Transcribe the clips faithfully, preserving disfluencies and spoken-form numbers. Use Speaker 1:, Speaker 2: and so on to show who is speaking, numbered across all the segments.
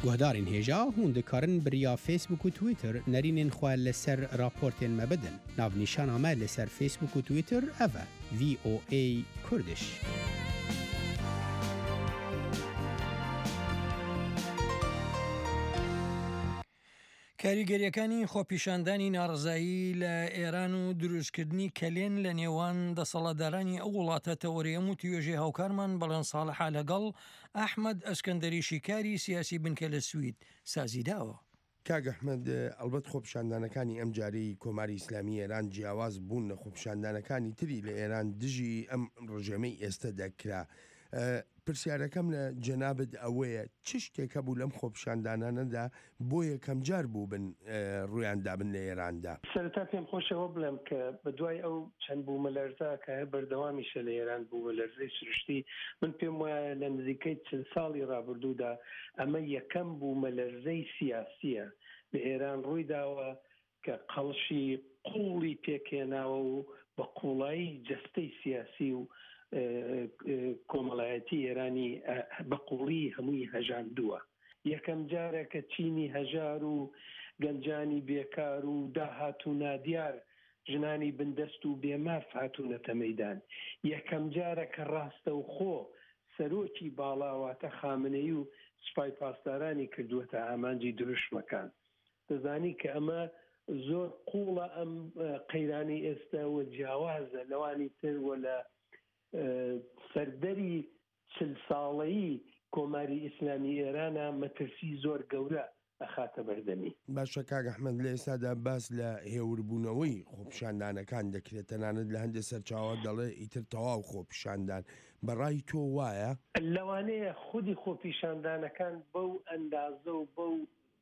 Speaker 1: گهدارین هێژا هون دikarin biriya Facebook û Twitter nerînên xwe li ser raportên me bidin. Navnîşana me li ser Facebook û Twitter ev e V O A Kurdish.
Speaker 2: کاریگەریەکانی خۆپیشاندانی ناڕزایی لە ئێران و دروستکردنی کەلێن لە نێوان دەسەڵاتدارانی ئەو وڵاتە تەوەریەم و توێژێ هاوکارمان بەڵێن ساڵحا لەگەڵ ئەحمەد ئەسکەندەری شیکاری سیاسی بنکە لە سوید سازیداوە.
Speaker 3: کاگ ئەحمەد ئەلبەت خۆپیشاندانەکانی ئەم جارەی کۆماری ئیسلامی ئێران جیاواز بوون لە خۆپیشاندانەکانی تری لە ئێران دژی ئەم ڕژێمەی ئێستا دەکرا. پرسیارەکەم لە جەنابەت ئەوەیە چ شتێکە بوو لەم خۆپیشاندانانەدا بۆ یەکەم جار بوو بن ڕوویاندابن لە ئێراندا؟
Speaker 4: سەرەتا پێم خۆشەوە بڵێم کە بە دوای ئەو چەند بوو مەلەرزە کە هەر بەردەوامیشە لە ئێران بوو مەلەرزەی سروشتی، من پێم وایە لە نزیکەی چل ساڵی ڕابردوودا ئەمە یەکەم بوو مەلەرزەی سیاسیە لە ئێران ڕووی داوە کە قەڵشی قوڵی پێکێناوە و بە قوڵایی جەستەی سیاسی و کۆمەڵایەتی ئێرانی بە قوڵی هەمووی هەژاندووە. یەکەم جارە کە چینی هەژار و گەنجانی بێکار و داهات و نادیار ژنانی بندەست و بێماف هاتوونەتە مەیدان. یەکەم جارە کە ڕاستە و خۆ سەرۆکی باڵاواتە خامنەی و سوپای پاسدارانی کردووەتە ئامانجی دروشمەکان. دەزانی کە ئەمە زۆر قوڵە ئەم قەیرانی ئێستا و جیاوازە لەوانی تر وە لە سەردەری چل ساڵەیی کۆماری ئیسلامی ئێرانە مەترسی زۆر گەورە ئەخاتە بەردەمی.
Speaker 3: باشە کاگ ئەحمەد، لە ئێستادا باس لە هێوربوونەوەی خۆپیشاندانەکان دەکرێت، تەنانەت لە هەندێک سەرچاوە دەڵێ ئیتر تەواو خۆپیشاندان. بەڕای تۆ وایە؟
Speaker 4: لەوانەیە خودی خۆپیشاندانەکان بەو ئەندازە و بەو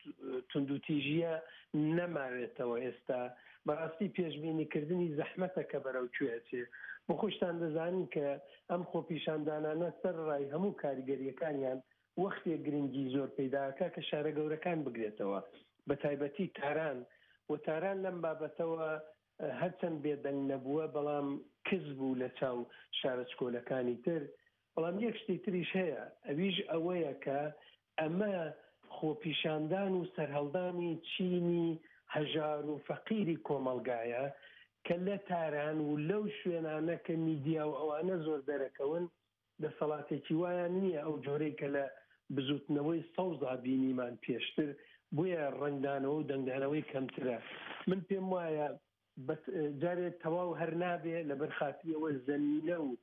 Speaker 4: توندوتیژیە نەماوێتەوە ئێستا. بەڕاستی پێشبینیکردنی زەحمەتە کە بەرەو کوێچێ. بۆ خۆشتان دەزانین کە ئەم خۆپیشاندانانە سەر ڕای هەموو کاریگەریەکانیان وەختێک گرنگی زۆر پەیداکە کە شارە گەورەکان بگرێتەوە، بە تایبەتی تاران و تاران لەم بابەتەوە هەرچەند بێدەنگ نەبووە بەڵام کز بوو لە چاو شارە چکۆلەکانی تر. بەڵام یەک شتی تریش هەیە، ئەویش ئەوەیە کە ئەمە خۆپیشاندان و سەرهەڵدانی چینی هەژار و فەقیری کۆمەلگایە کە لە تاران و لەو شوێنانە کە میدیا و ئەوانە زۆر دەرەکەون دەسەڵاتێکی وایان نییە ئەو جۆرەی کە لە بزوتنەوەی سەوزا بینیمان پێشتر، بۆیە ڕنگدانەوە و دەنگدانەوەی کەمترە. من پێم وایە جارێت تەواو هەر نابێ لە بەرخاتیەوە زەمینە و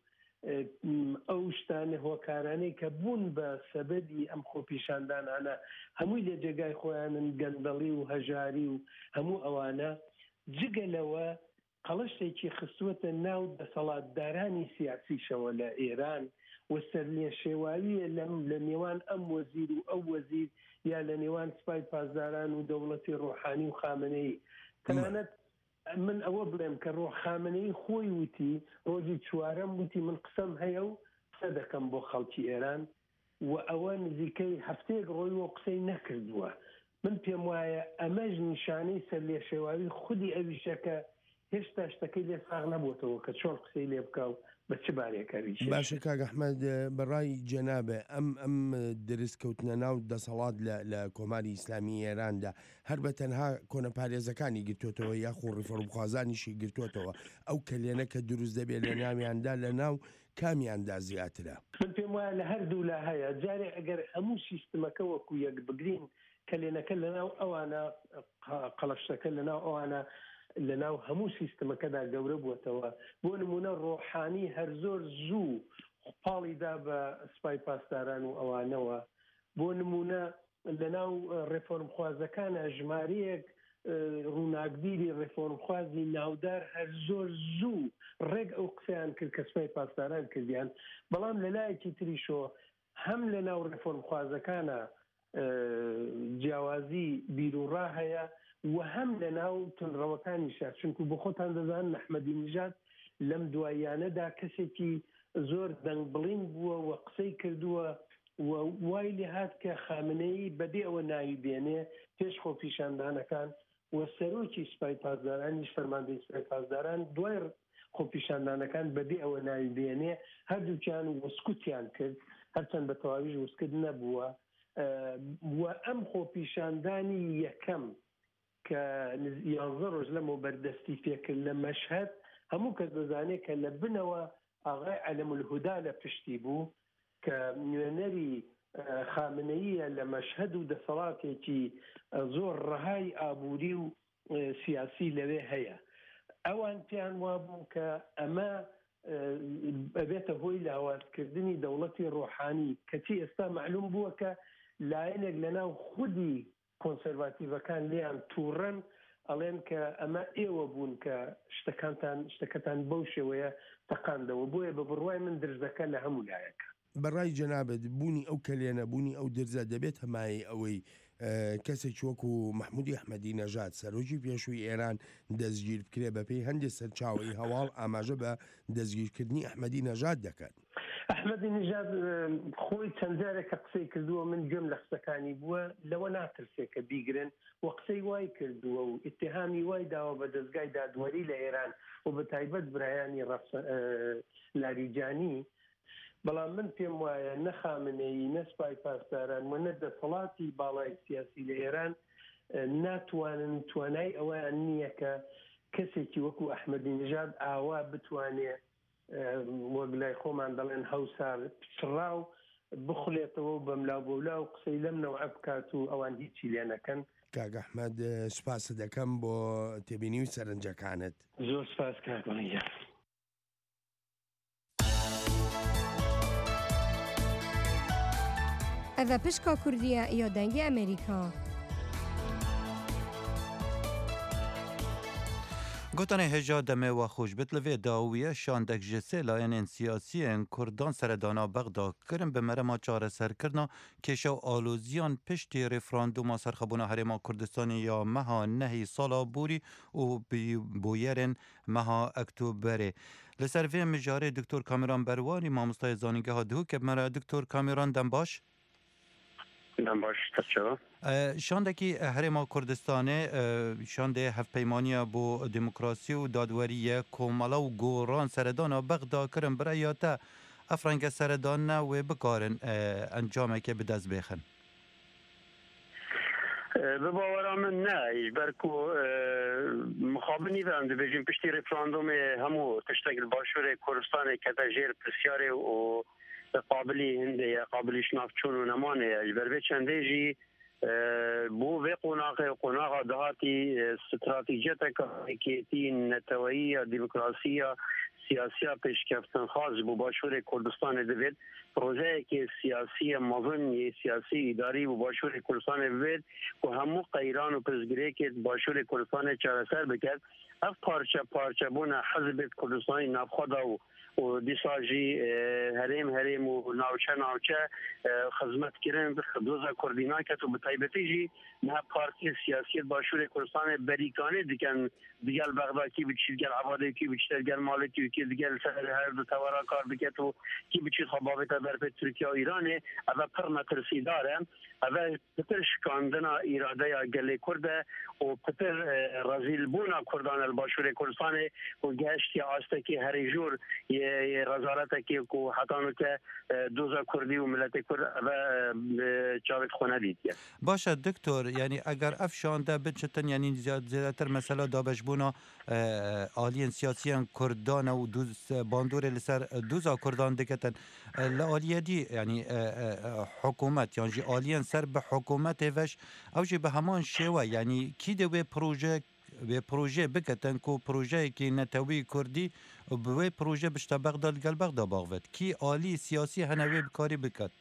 Speaker 4: ئەو شتانە هۆکارانەی کە بوون بە سەبەبی ئەم خۆپیشاندانانە هەمووی لە جێگای خۆیانن، گەندەڵی و هەژاری و هەموو ئەوانە جگەلەوە قەڵەشێکی خستووەتە ناو دەسەڵاتدارانی سیاسیشەوە لە ئێران و سەرلێ شێواویە لەم لە نێوان ئەم وەزیر و ئەو وەزیر یا لە نێوان سوپای پاسداران و دەوڵەتی ڕۆحانی و خامنەی. تەنانەت من ئەوە بڵێم کە ڕۆحخامنەی خۆی وتی ڕۆژی چوارەم وتی من قسەم هەیە و قسە دەکەم بۆ خەڵکی ئێران و ئەوە نزیکەی هەفتەیەک ڕۆی و قسەی نەکردووە. من پێم وایە ئەمەش نیشانەی سەرلێ شێواوی خودی ئەویشەکە هێشتا شتەکەی لێ ساغ نەبووتەوە کە چۆن قسەی لێ بکە و بە چ بارێکەوی.
Speaker 3: باشە کاگ ئەحمەد، بەڕای جەنابێ ئەم ئەم دروستکەوتنە ناو دەسەڵات لە کۆماری ئیسلامی ئێراندا هەر بە تەنها کۆنەپارێزەکانی گرتوێتەوە یاخۆ ڕیفەڕبخوازانیشی گرتوێتەوە، ئەو کەلێنە کە دروست دەبێت لە ناویاندا لە ناو کامیاندا زیاترە؟
Speaker 4: من پێم وایە لە هەردوو لا هەیە. جارێ ئەگەر هەموو سیستمەکە وەکو یەک بگرین کەلێنەکە لەناو ئەوانە قەڵەشتەکە لەناو ئەوانە لەناو هەموو سیستمەکەدا گەورە بووتەوە. بۆ نمونە ڕۆحانی هەر زۆر زوو پاڵیدا بە سوپای پاسداران و ئەوانەوە. بۆ نمونە لەناو ڕێفۆرمخوازەکانە ژمارەیەک ڕووناکبیری ڕێفۆرمخوازی ناودار هەر زۆر زوو ڕێک ئەو قسەیان کرد کە سوپای پاسداران کردیان. بەڵام لەلایەکی تریشۆ هەم لەناو ڕێفۆرمخوازەکانە جیاوازی بیرروڕا هەیە و هەم لە ناو تونڕەوەکانیشە، چونکو بۆ خۆتان دەزانن ئەحمەدی نیژاد لەم دواییانەدا کەسێکی زۆر دەنگبڵین بووە و قسەی کردووە و وای لێ هات کە خامنەی بەبێ ئەوە ناوی بێنێ پێش خۆپیشاندانەکان و سەرۆکی سوپای پاسدارانیش فەرماندەی سوپای پاسداران دوای خۆپیشاندانەکان بەبێ ئەوە ناوی بێنێ هەردووکیان وسکوتیان کرد، هەرچەند بە تەواویش وسکت نەبووە. و ئەم خۆپیشاندانی یەکەم کە یانزە ڕۆژ لەمە بەردەستی پێکرد لە مەشهەد هەموو کەس دەزانێت کە لە بنەوە ئاغای عەلەمولهودا لە پشتی بوو کە نوێنەری خامنەییە لە مەشهەد و دەسەڵاتێکی زۆر ڕەهای ئابووری و سیاسی لەوێ هەیە. ئەوان پێیان وابوو کە ئەمە بەبێتە هۆی لاوازکردنی دەوڵەتی ڕۆحانی کەچی ئێستا معلوم بووە کە لایەنێک لەناو خودی کۆنسەرواتیڤەکان لیان تووڕەن ئەڵێن کە ئەمە ئێوە بوون کە شتەکانتان شتەکەتان بەو شێوەیە تەقاندەوە بۆیە بە بڕوای من درزەکە لە هەموو لایەکە.
Speaker 3: بەڕای جەنابەت بوونی ئەو کەلێنە بوونی ئەو درزە دەبێت هەمای ئەوەی کەسێک وەکو محمودی ئەحمەدی نەژاد سەرۆکی پێشووی ئێران دەستگیر بکرێ بەپێی هەندێک سەرچاوی هەواڵ ئاماژە بە دەستگیرکردنی ئەحمەدی نەژاد دەکات.
Speaker 4: ئەحمەدی نەژاد خۆی چەند جارێکە قسەی کردووە من گوێم لە قسەکانی بووە لەوە ناترسێت کە بیگرن و قسەی وای کردووە و ئیتیهامی وای داوە بە دەستگای دادوەری لە ئێران و بە تایبەت برایانی لاریجانی. بەڵام من پێم وایە نەخامنەی نەسپای پاسداران و نە دەسەڵاتی باڵای سیاسی لە ئێران ناتوانن توانای ئەویان نییە کە کەسێکی وەکو ئەحمەدی نەژاد ئاوا بتوانێت وەک لای خۆمان دەڵێن هەوسار پچڕا و بخڵێتەوە و بەملاو بەولا و قسەی لەم نەوعە بکات و ئەوان هیچی لێ نەکەن.
Speaker 3: کاک ئەحمەد سوپاس دەکەم بۆ تێبینی و سەرنجەکانت.
Speaker 4: زۆر سوپاس کاکۆنیە.
Speaker 5: ئەڤە پشکا کوردیە یا دەنگی ئەمریکا.
Speaker 6: گوتانê hêja demê we xweş bit li vê dawiye şandek ji sê layên siyasiyên Kurdan seredana Bexda kirin bi merema çareserkirina kêşew aloziyan piştî referanduma serxebûna Herêma Kurdistanê ya meha nehî sala borî û bûyerên meha Ektûberê. Li ser vê mijarê Diktor Kameran Berwarî mamostayê zanîngeha dihûk mere Diktor Kameran dem baş. شاندکی هرما کردستانه شانده هفپیمانیه بو دموکراسی و دادوریه کومالا و گوران سردان بغدا کرن برای تا افرنگ سردان نه و بکارن انجامه که به دست بخن
Speaker 7: به باورم نه برکو مخابنی و اند بجیم پشتی رفراندوم همو تشتگل باشور کردستان که تجیر پرسیاره و قابلی هنده قابلی شنافتشون و نمانه البر به چنده جی بو و قناق قناق دهاتی استراتیجیت کاکیتی نتوایی دموکراسی سیاسی پیشکفتن خاص بو باشور کردستان دوید پروژه که سیاسی مزن سیاسی اداری بو باشور کردستان دوید و همو قیران و پزگیری که باشور کردستان چارسر بکرد اف پارچه پارچه بونه حزب کردستانی نفخدا و و دیساجی هریم هریم و ناوچه ناوچه خدمت کردن دوزا کوردینا که تو بتایبتی جی نه پارتی سیاسی باشور کردستان بریکانه دیگن دیگر بغداد کی بچید دیگر عباده کی بچید دیگر مالکی کی دیگر سر هر دو توارا کار بکت و کی بچید خبابت در به ترکیه و ایران اول پر مترسی داره اول پتر شکاندنا اراده یا گلی کرده و پتر رزیل بونا کردان الباشور کردستان و گشتی آسته کی هر جور رزارت کی کو حتانو که دوزا کردی و ملت کرد و جاوید خونه دید
Speaker 6: باشه دکتر یعنی اگر افشانده بچتن یعنی زیادتر مثلا دابش بونا آلین سیاسیان کردان و دوز باندور لسر دوزا کردان دکتن لآلیه دی یعنی حکومت یعنی جی آلین سر به حکومت وش او جی به همان شوه یعنی کی دوی پروژه به پروژه بکتن کو پروژه کی نتوی کردی و به پروژه بشتا بغداد گل بغداد باغوت کی آلی سیاسی هنوی بکاری بکت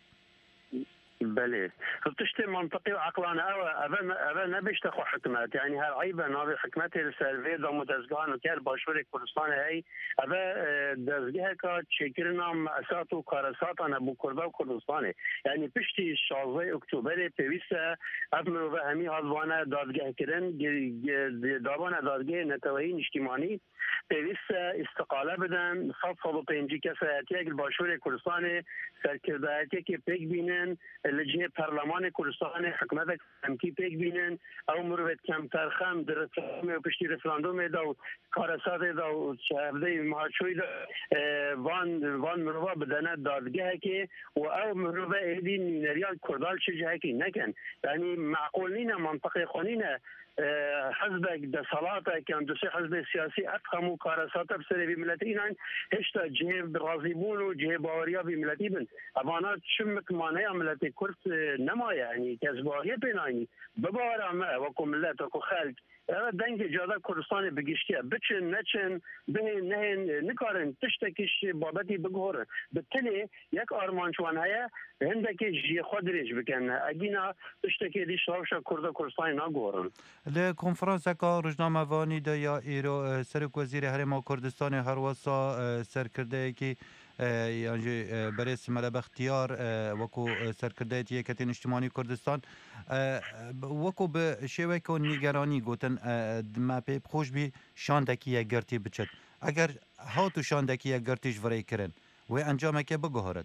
Speaker 7: بله تشتي منطقي وعقلانه اول اول نبيش تخو حكمات يعني هالعيبه نابي حكمات السلفيه دو متزقان وكال باشوري كردستان هي اول دزجها كا تشكرنا اساتو كارسات انا بو كردا وكردستان يعني بشتي شازي اكتوبر بيسا ابن فهمي هذوانا دادجه كرن دابانا دادجه نتوهي اجتماعي بيسا استقاله بدن خاصه بينجي كساتيك الباشوري كردستان سركرداتي كي بيك بينن لجهه پارلمان کردستان حکومت امکی پیک بینن او مروت کم ترخم در رفراندوم پشتی رفراندوم دا و کارسات دا و شهرده مهاچوی دا وان وان مروا بدنه دادگاه که و او مروا ایدی نریال کردال چه جهه که نکن یعنی معقول نینه منطقه خونینه حزبك ده صلاته كان دوسي حزب سياسي افخم وكارسات بسري بملتين هشتا جهه راضيبون وجهه باوريا بملتين ابانات شمك مانيا ملتي كرت نما يعني كزباهيه بيناني ببارا ما وكو ملت وكو خلق هذا دنگ جاده کردستان بگیشتیه بچن نچن به نه نکارن تشتکیش بابتی بگهرن بالتالي یک آرمانچوان هیا هندکی جی خود ریش بکن اگینا تشتکی دیش روش کرد کردستان نگهرن
Speaker 6: لکنفرانس کا روزنامه وانی دا یا ایرو سرک وزیر هرما کردستان هروسا سرکرده کی یعنی برس ملب اختیار وکو سرکرده یکتین اجتماعی کردستان وکو به شیوه که نیگرانی گوتن ما پیب خوش بی شاندکی یک گرتی بچد اگر هاتو شاندکی یک گرتیش وری کرن و انجام که بگهارد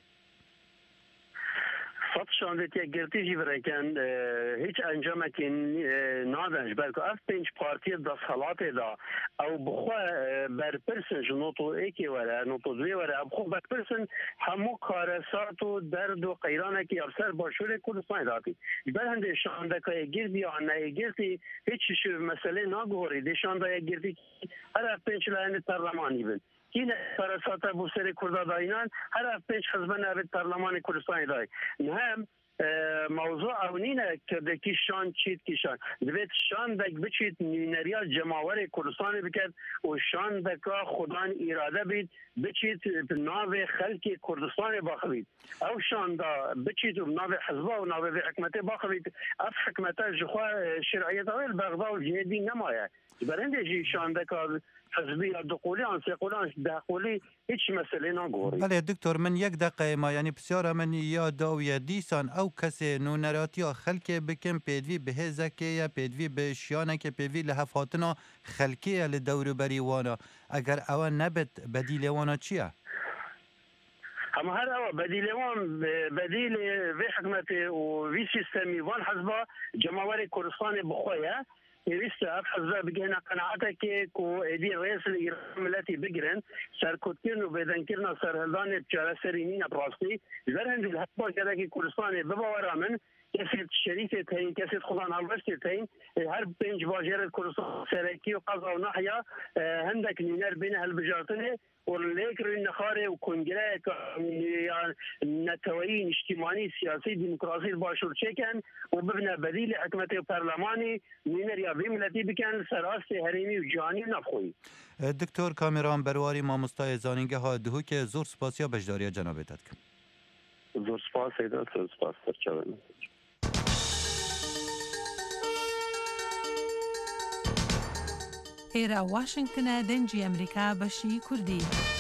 Speaker 7: صد شاندت یک گرتیجی برکن هیچ انجام که نادنش بلکه اف پنج پارتی دا صلات دا او بخوا برپرسن نوتو ایکی وره نوتو دوی وره بخوا برپرسن همو کارسات و درد و قیرانه که افسر باشور کردستان داتی بل هنده شانده که گردی یا نه گردی هیچ شو مسئله ناگوری دی شانده یک گردی هر اف پنج لعنه پارلمانی بند این کارسات بوسر کرد داینان هر اف پنج حزب نوید پارلمان کردستان دای هم موضوع اونینه که دکی شان چیت کشان دوید شان دک بچیت نریال جماور کردستان بکرد و شان دکا خدان اراده بید بچیت ناو خلق کردستان باخوید او شان دا بچیت ناو حزبا و ناو حکمت باخوید اف حکمت جخوا شرعیت اویل بغضا و جهدی نمایه برنده جی شان دکا حزبی دقولی آن سقولان دقولی هیچ مسئله نگوری.
Speaker 6: بله دکتر من یک دقیقه ما یعنی بسیار من یاد داویه دیسان او کسی نونراتی ها خلک بکن پیدوی به هزکه یا پیدوی به شیانه که پیدوی لحفاتنا خلکی لدور بری وانا اگر او نبت بدیل وانا چیه؟
Speaker 7: اما هر او بدیل وان بدیل وی حکمت و وی سیستمی وان حزبا جماور کردستان بخواه ویست اف حزب بگهنا قناعته که کو ایدی رئیس ایران ملتی بگیرن سرکوتکرن و بیدنکرن سرهلدان چاره سرینین براستی زرهند الحبا کده که کردستان بباورا من کسی شریف تین کسی خدا نالوشت تین هر پنج واجر کردستان سرکی و قضا و نحیا هندک نینر بین هالبجارتنه ولكن النخاري وكونجرا نتوين اجتماعي سياسي ديمقراطي باشور تشيكن وببنى بديل حكمة برلماني من رياضي ملتي بكن سراسي هريمي وجاني نفخوي
Speaker 6: دکتر کامران برواری مامۆستای زانینگە ها دهوکێ زۆر سپاسیا بەشداریە جەنابێتت کەم
Speaker 7: زۆر سپاس سەیدا زۆر سپاس سەرچاوێن
Speaker 8: ئێرە واشنگتنە دەنجی ئەمریکا بەشی کوردی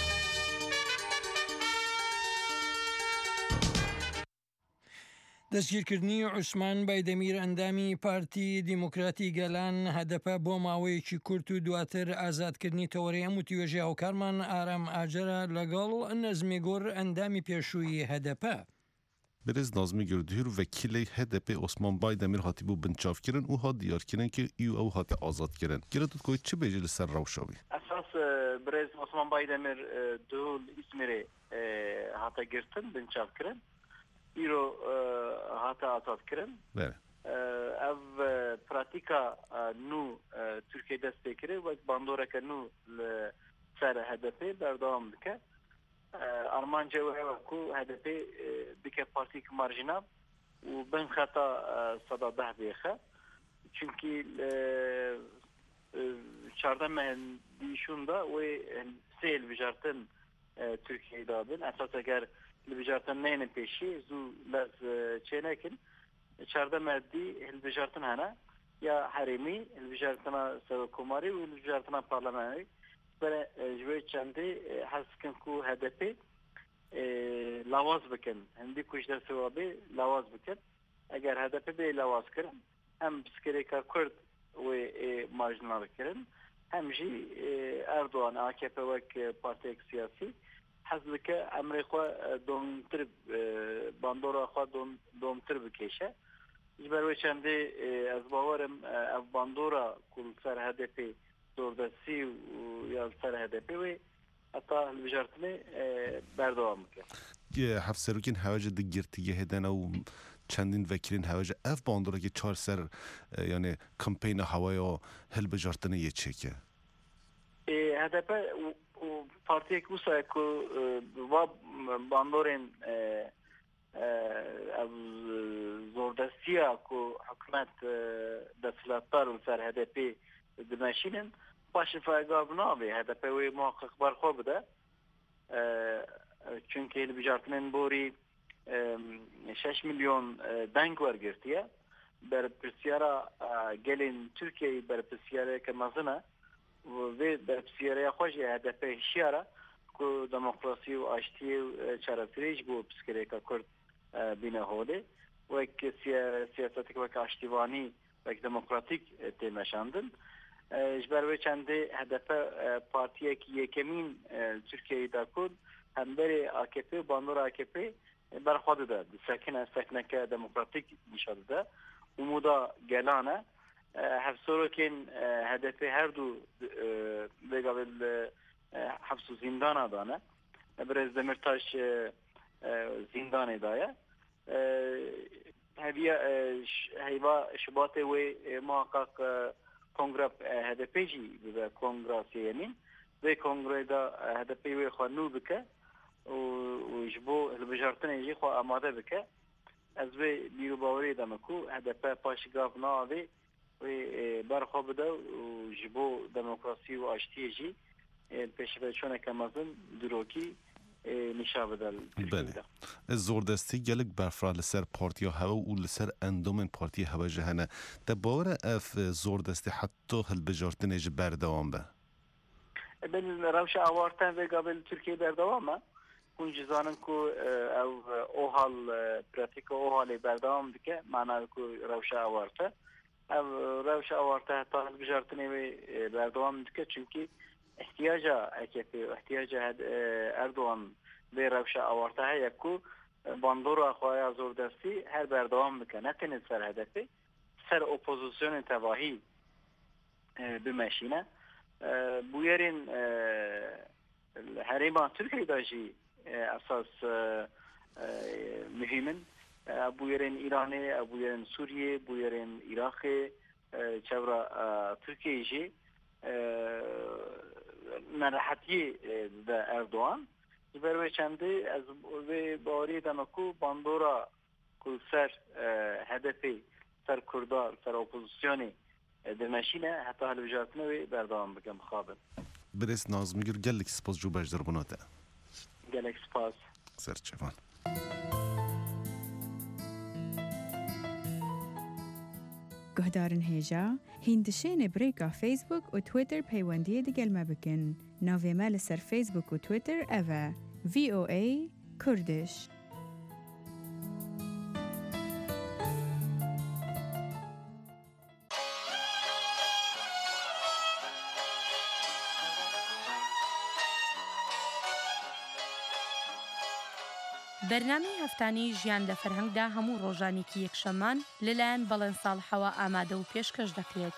Speaker 2: دەستگیرکردنی عوسمان بایدەمیر ئەندامی پارتی دیموکراتی گەلان هەدەپە بۆ ماوەیەکی کورت و دواتر ئازادکردنی تەوەرەی هەموو توێژی هاوکارمان ئارام ئاجرە لەگەڵ نەزمی گۆڕ ئەندامی پێشووی هەدەپە.
Speaker 9: برز نازمی گردهیر وکیل هدپ عثمان بایدەمیر هاتی بو بنچاف کرن و ها دیار کرن که ایو او هاتی آزاد کرن. گرتت کوی چه بیجی لسر روشاوی؟
Speaker 10: اساس برز عثمان بایدەمیر دول اسمیره هاتا گرتن بنچاف کرن. ایرو هاتا آزاد کرن.
Speaker 9: بله.
Speaker 10: او پراتیکا نو ترکیه دست بکره و باندوره که نو سر هدپ بردام بکه. آرمان جوهر کو هدف بک پارتی مارجینال و بین خطا صدا ده بیخه چونکی چهارده مهندیشون دا و سیل بجارتن ترکیه دادن اساس اگر بجارتن نین پیشی زو لز چه نکن چهارده مهندی هل بجارتن هنه یا حریمی هل بجارتن سو کماری و هل بجارتن پارلمانی برای جوی چنده حس کن کو هدفی لواز بکن هندی کشتر سوابی لواز بکن اگر هدفی به لواز کرن هم بسکری که کرد و مارجنال کرن هم جی اردوان آکپ وک پارتی سیاسی حەز بکە ئەمرێ خوا دۆمتر باندۆرا خوا دۆمتر بکێشە ji ber wê çendê ez bawerim ev bandora ku li ser hedefê zordestî û ya li ser hedefê wê heta hilbijartinê berdewam bike.
Speaker 9: Hevserokên hewece di girtiyê hêdene û çendîn vekilên hewece ev bandorekî çar ser yani kampeyna hewaya hilbijartinê yê çêke.
Speaker 10: H D P û partiyek wisa ku va bandorên ev zordestiya ku hikûmet desthilatdar û ser H D P dimeşînin başê fegav nabe H D P wê muhaqqaq berxwe bide çünkü hilbijartinên borî şeş milyon deng wergirtiye berpirsiyara gelên Tirkiyeyê berpirsiyareke mezin e vê berpirsiyaraya xwe jî H D P hişyara ku demokrasî û aştiyê û çareserî ji bo pirsgirêka Kurd bîne holê wek siyasetek wek aştîvanî wek demokratîk tê meşandin ji ber wê çendê H D P partiyekî yekemîn Tirkiyeyê da Kurd hemberê A K P bandora A K P berxwe dide sekine sekneke demokratîk nîşa dide umuda gelan e hevsorokên H D P her du vêgavê hevs û zîndana dane Birêz Demirtaş zîndanê daye heviya heyva şibatê wê muhaqqaq kongre H D P jî bibe kongra sêyemîn vê kongrê da H D P wê xwe nû bike û ji bo hilbijartinê jî xwe amade bike ez vê bîrûbawerî deme ku H D P paşî gav navê wê berxwe bide û ji bo demokrasî û aştiyê jî pêşveçûneke mezin dirokî nîşa bide.
Speaker 9: Ez zordestî gelek berfra li ser partiya hewe û li ser endamên partiyê hewe ji hene te bawer e ev zordestî heta hilbijartinê ji berdewam be.
Speaker 10: Bin rewşa awartan vê gavê li Tirkiyeyê berdewam e hûn jî zanin ku ew ohal pratika ohalê berdewam dike mana ku rewşa awarte ev rewşa awarte heta hilbijartinê wê berdewam dike çünkü ihtiyaca A K P ihtiyaca Erdoğan vê rewşa awarte heye ku bandora xwe ya zordestî her berdewam bike ne tenê ser H D P ser opozisyonê tevahî bimeşîne bu yerên herêma Tirkiyeyê da jî esas mühîmin bu yerên İranê bu yerên Sûriyê bu yerên Iraqê çevra Tirkiyeyê jî nerahatiyê de Erdoğan ji ber wê çendê ez vê bawerî deme ku bandora ku ser H D P ser Kurda ser opozisyonê dimeşîne heta hilbijartinê wê berdewam bike mixabin.
Speaker 9: Birêz Nazmîgir gelek spas cû beş derbûna te.
Speaker 10: Gelek spas.
Speaker 9: Serçevan.
Speaker 11: Guhdarin hêja hîn dişêne birêka Facebook û Twitter peywendiyê digel me bikin. Navê me li ser Facebook û Twitter ev e V O A Kurdiş.
Speaker 12: بەرنامەی هەفتانەی ژیان لە فەرهەنگدا هەموو ڕۆژانێکی یەکشەممان لەلایەن بەڵێن ساڵحەوە ئامادە و پێشکەش دەکرێت.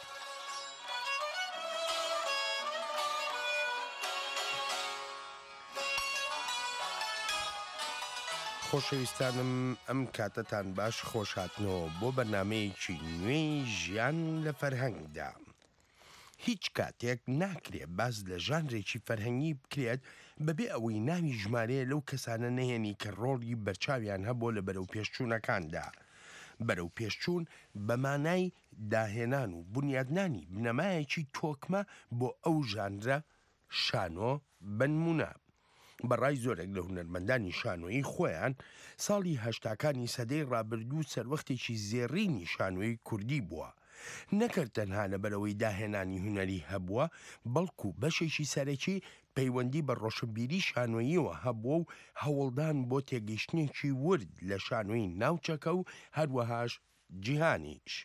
Speaker 3: خۆشەویستانم ئەم کاتەتان باش خۆش هاتنەوە بۆ بەرنامەیەکی نوێی ژیان لە فەرهەنگدا. هیچ کاتێک ناکرێت باز لە ژانرێکی فەرهەنگی بکرێت بەبێ ئەوەی ناوی ژمارەیە لەو کەسانە نەهێنی کە ڕۆڵی بەرچاویان هەبوو لە بەرەو پێشچوونەکاندا. بەرەو پێشچوون بەمانای داهێنان و بنیادنانی بنەمایەکی تۆکمە بۆ ئەو ژانرە شانۆ بنمونە. بەڕای زۆرێک لە هونەرمەندانی شانۆیی خۆیان ساڵی هەشتاکانی سەدەی ڕابردوو سەروەختێکی زێڕینی شانۆیی کوردی بووە. نەکرد تەنها لەبەرەوەی داهێنانی هونەری هەبووە بەڵکو بەشێکی سەرەکی پەیوەندی بە ڕۆشنبیری شانۆییەوە هەبووە و هەوڵدان بۆ تێگەیشتنێکی ورد لە شانۆیی ناوچەکە و هەروەهاش جیهانیش.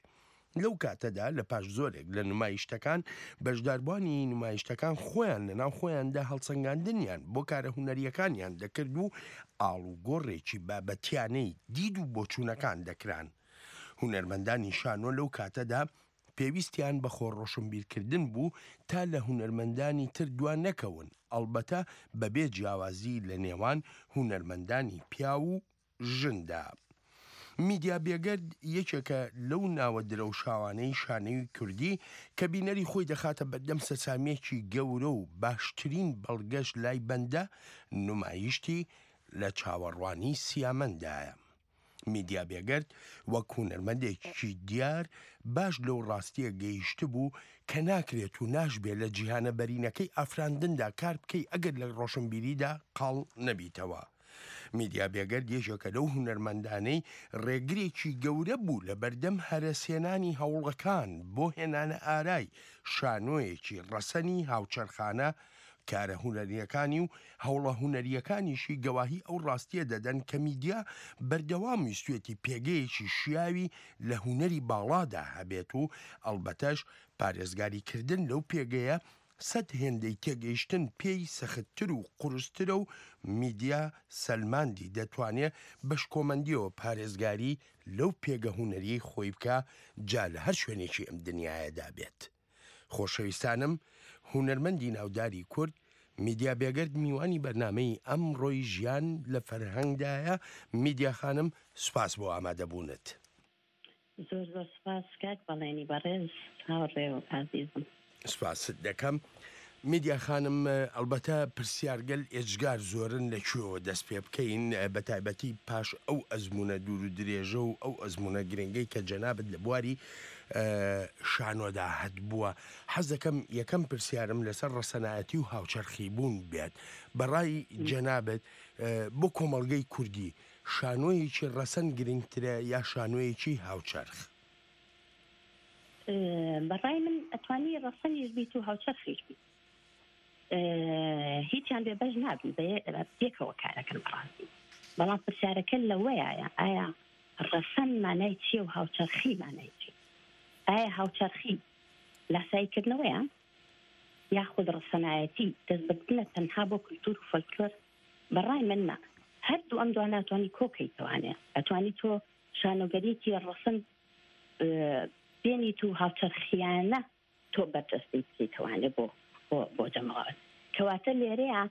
Speaker 3: لەو کاتەدا لە پاش زۆرێک لە نمایشتەکان بەشداربوانی نمایشتەکان خۆیان لەناو خۆیاندا هەڵسەنگاندنیان بۆ کارە هونەریەکانیان دەکرد و ئاڵوگۆڕێکی بابەتیانەی دید و بۆچوونەکان دەکران. هونەرمەندانی شانۆ لەو کاتەدا پێویستیان بە خۆڕۆشنبیرکردن بوو تا لە هونەرمەندانی تر دوان نەکەون، ئەڵبەتە بەبێ جیاوازی لە نێوان هونەرمەندانی پیا و ژندا. میدیا بێگەرد یەکێکە لەو ناوە درەوشاوانەی شانەی کوردی کە بینەری خۆی دەخاتە بەردەم سەرسامێکی گەورە و باشترین بەڵگەشت لای بەندە نمایشتی لە چاوەڕوانی سیامەندایە. میدیا بێگەرد وەک هونەرمەندێکی دیار باش لەو ڕاستیە گەیشت بوو کە ناکرێت و ناشبێت لە جیهانە بەرینەکەی ئافراندندا کار بکەی ئەگەر لە ڕۆشنبیریدا قاڵ نەبیتەوە. میدیا بێگەرد یەکێکە لەو هونەرمەندانەی ڕێگرێکی گەورە بوو لە بەردەم هەرەسێنانی هەوڵەکان بۆ هێنانە ئارای شانۆیەکی ڕەسەنی هاوچەرخانە کارە هونەریەکانی و هەوڵە هونەریەکانیشی گەواهی ئەو ڕاستیە دەدەن کە میدیا بەردەوام ویستوێتی پێگەیەکی شیاوی لە هونەری باڵادا هەبێت و ئەڵبەتەش پارێزگاریکردن لەو پێگەیە سەد هێندەی تێگەیشتن پێی سەختتر و قورسترە و میدیا سەلماندی دەتوانێت بەشکۆمەندیەوە پارێزگاری لەو پێگە هونەری خۆی بکە جا لە هەر شوێنێکی ئەم دنیاەدا بێت. خۆشەویستانم، هونەرمەندی ناوداری کورد میدیا بێگەرد میوانی بەرنامەی ئەم ڕۆی ژیان لە فەرهەنگدایە. میدیا خانم، سوپاس بۆ ئامادەبوونت.
Speaker 13: زۆر زۆر سپاس کاک بەڵێنی بەڕێز هاوڕێ و ئازیزم.
Speaker 3: سپاست دەکەم. میدیا خانم، ئەلبەتە پرسیارگەل ئێجگار زۆرن لەکوێوە دەست پێ بکەین بە تایبەتی پاش ئەو ئەزمونە دوور و درێژە و ئەو ئەزمونە گرنگەی کە جەنابەت لە بواری شانۆدا هەت بووە. حەز دەکەم یەکەم پرسیارم لەسەر ڕەسەنایەتی و هاوچەرخی بوون بێت. بەڕای جەنابەت بۆ کۆمەڵگەی کوردی شانۆیەکی ڕەسەن گرنگترە یا شانۆیەکی هاوچەرخ؟
Speaker 13: بەڕای من ئەتوانی ڕەسەنیش بیت و هاوچەرخیش بیت، هیچیان بێبەش نابن پێکەوە کارەکەن بەڕاستی. بەڵام پرسیارەکە لەوەیە ئایا ڕەسەن مانای چییە و هاوچەرخی مانای چی؟ ئایا هاوچەرخی لاساییکردنەوەیە یاخود ڕەسەنایەتی دەستبردنە تەنها بۆ کولتور و فۆلکلۆر؟ بەڕای من نا، هەردوو ئەم دوانە ئەتوانی کۆکەیتوانێ. ئەتوانی تۆ شانۆگەریەکی ڕەسەن بێنیت و هاوچەرخیانە تۆ بەردەستی بکەیتوانێ بۆ بۆ جەماوەت. کەواتە لێرەیە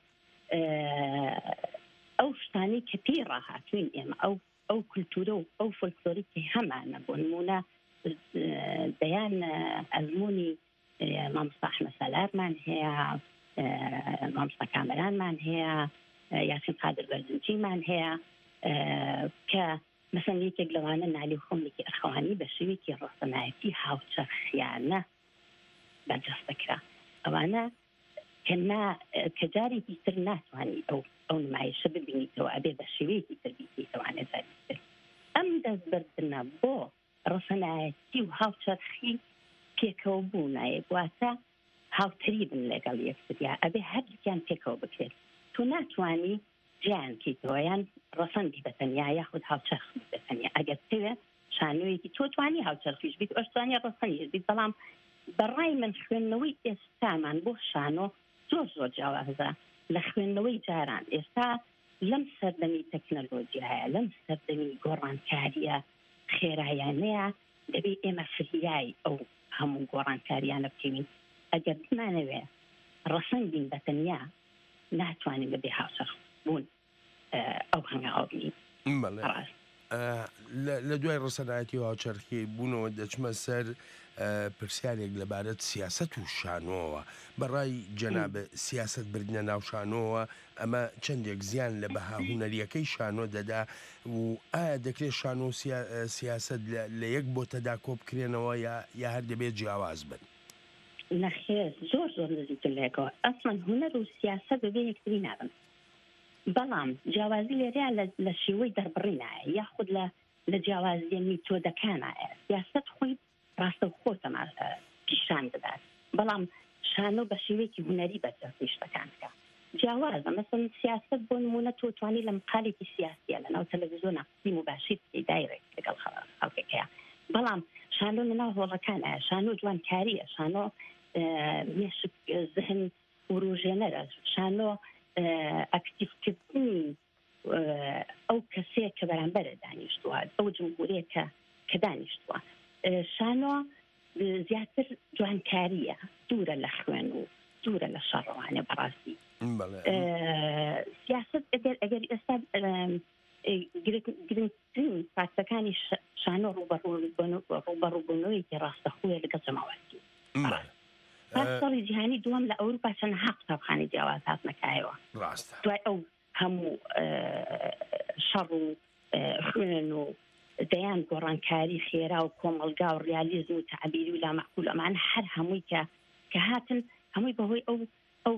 Speaker 13: ئەو شتانی کە پێی ڕاهاتوین ئێمە ئەو ئەو کولتورە و ئەو فۆلکلۆریکی هەمانە بۆ نمونە دەیان ئەزمموی مامۆستا ئەحمەد سالارمان هەیە، مامۆستا کامەرانمان هەیە، یاسین قادر بەرزنجیمان هەیە کە مەسەن یەکێک لەوانە نالی خۆمێکی ئەرخەوانی بە شێوێکی ڕەسەنایەتی هاوچەرخیانە بەرجەست دەکرا. ئەوانە کە جارێکی تر ناتوانانی ئەو ئەو نمایشە ببینیتەوە ئەبێ بە شێوەیەکی تر بیتەوانێت جاری تر. ئەم دەستبردنە بۆ ڕەسەنایەتی و هاوچەرخی پێکەوە بوو نایە واتە هاوتری بن لەگەڵ یەکتریا، ئەبێ هەردووکیان پێکەوە بکرێت. تۆ ناتوانی جیان کیتەوە یان ڕەسەندی بەتەنیا یاخود هاوچەرخی بەتەنیا. ئەگەر تەوێت شانۆیەکی تۆ توانی هاوچەرخیش بیت ئەشتوانی ڕەسەنیش بیت. بەڵام بەڕای من خوێندنەوەی ئێستامان بۆ شانۆ زۆر زۆر جیاوازە لە خوێندنەوەی جاران. ئێستا لەم سەردەمی تەکنەلۆجیایە، لەم سەردەمی گۆڕانکاریە خێرایانەیە دەبێت ئێمە فریای ئەو هەموو گۆڕانکاریانە بکەین. ئەگەر بمانەوێ ڕەسەن بین بەتەنیا ناتوانین بەبێ هاوچەرخ بوون ئەو هەنگاوە بین.
Speaker 3: لە دوای ڕەسەنایەتی و هاوچەرخی بوونەوە دەچمە سەر پرسیارێک لەبارەت سیاست و شانۆوە. بەڕای جەنابە سیاست بردنە ناو شانۆوە ئەمە چەندێک زیان لە بەها هونەریەکەی شانۆ دەدا و ئایا دەکرێت شانۆ و سیاست لە یەک بۆ تەدا کۆ بکرێنەوە یا هەر دەبێت جیاواز بن؟
Speaker 13: نەخێر، زۆر زۆر نزیکتر لەکەوە. ئەسڵەن هونەر و سیاست بەبێ یەکتری نابن. بەڵام جیاوازی لێرەیە لە شێوەی دەربڕینایە یاخود لە جیاوازیە میتۆدەکانایە. سیاست خۆی ڕاستە خۆتەما پیشان دەدات، بەڵام شانۆ بە شێوەیەکی هونەری بەدەستی شتەکان بکە. جیاوازە مەسەن سیاست بۆ نمونە تۆ توانی لە مقالێکی سیاسیە لەناو تەلەڤیزۆن قسەی مباشر بکەی دایرێکت لەگەڵ خەڵکێکەیە. بەڵام شانۆ لەناو هۆڵەکان ئایا شانۆ جوانکاریە شانۆ مێشک زهن وروژێنەرە شانۆ ئەکتیفکردنی ئەو کەسەیە کە بەرامبەرە دانیشتووە ئەو جمهوریە کە کە دانیشتووە شانۆ زیاتر جوانکاریە دوورە لە خوێن و دوورە لە شەڕەوانە بەڕاستی سیاست ئەگەر ئێستا گرنگترین فاکتەکانی شانۆ ڕوبەڕووبوونەوەیکی ڕاستەخویە لەگەڵ جەماوەتی پاسەڵی جیهانی دووەم لە ئەوروپا چەندەها قوتابخانەی جیاواز هاتنەکایەوە دوای ئەو هەموو شەڕ و خوێن و دەیان گۆڕانکاری خێرا و کۆمەلگا و ڕیالیزم و تعبیری و لامەعقول ئەمانە هەر هەمووی کە کە هاتن هەمووی بەهۆی ئەو ئەو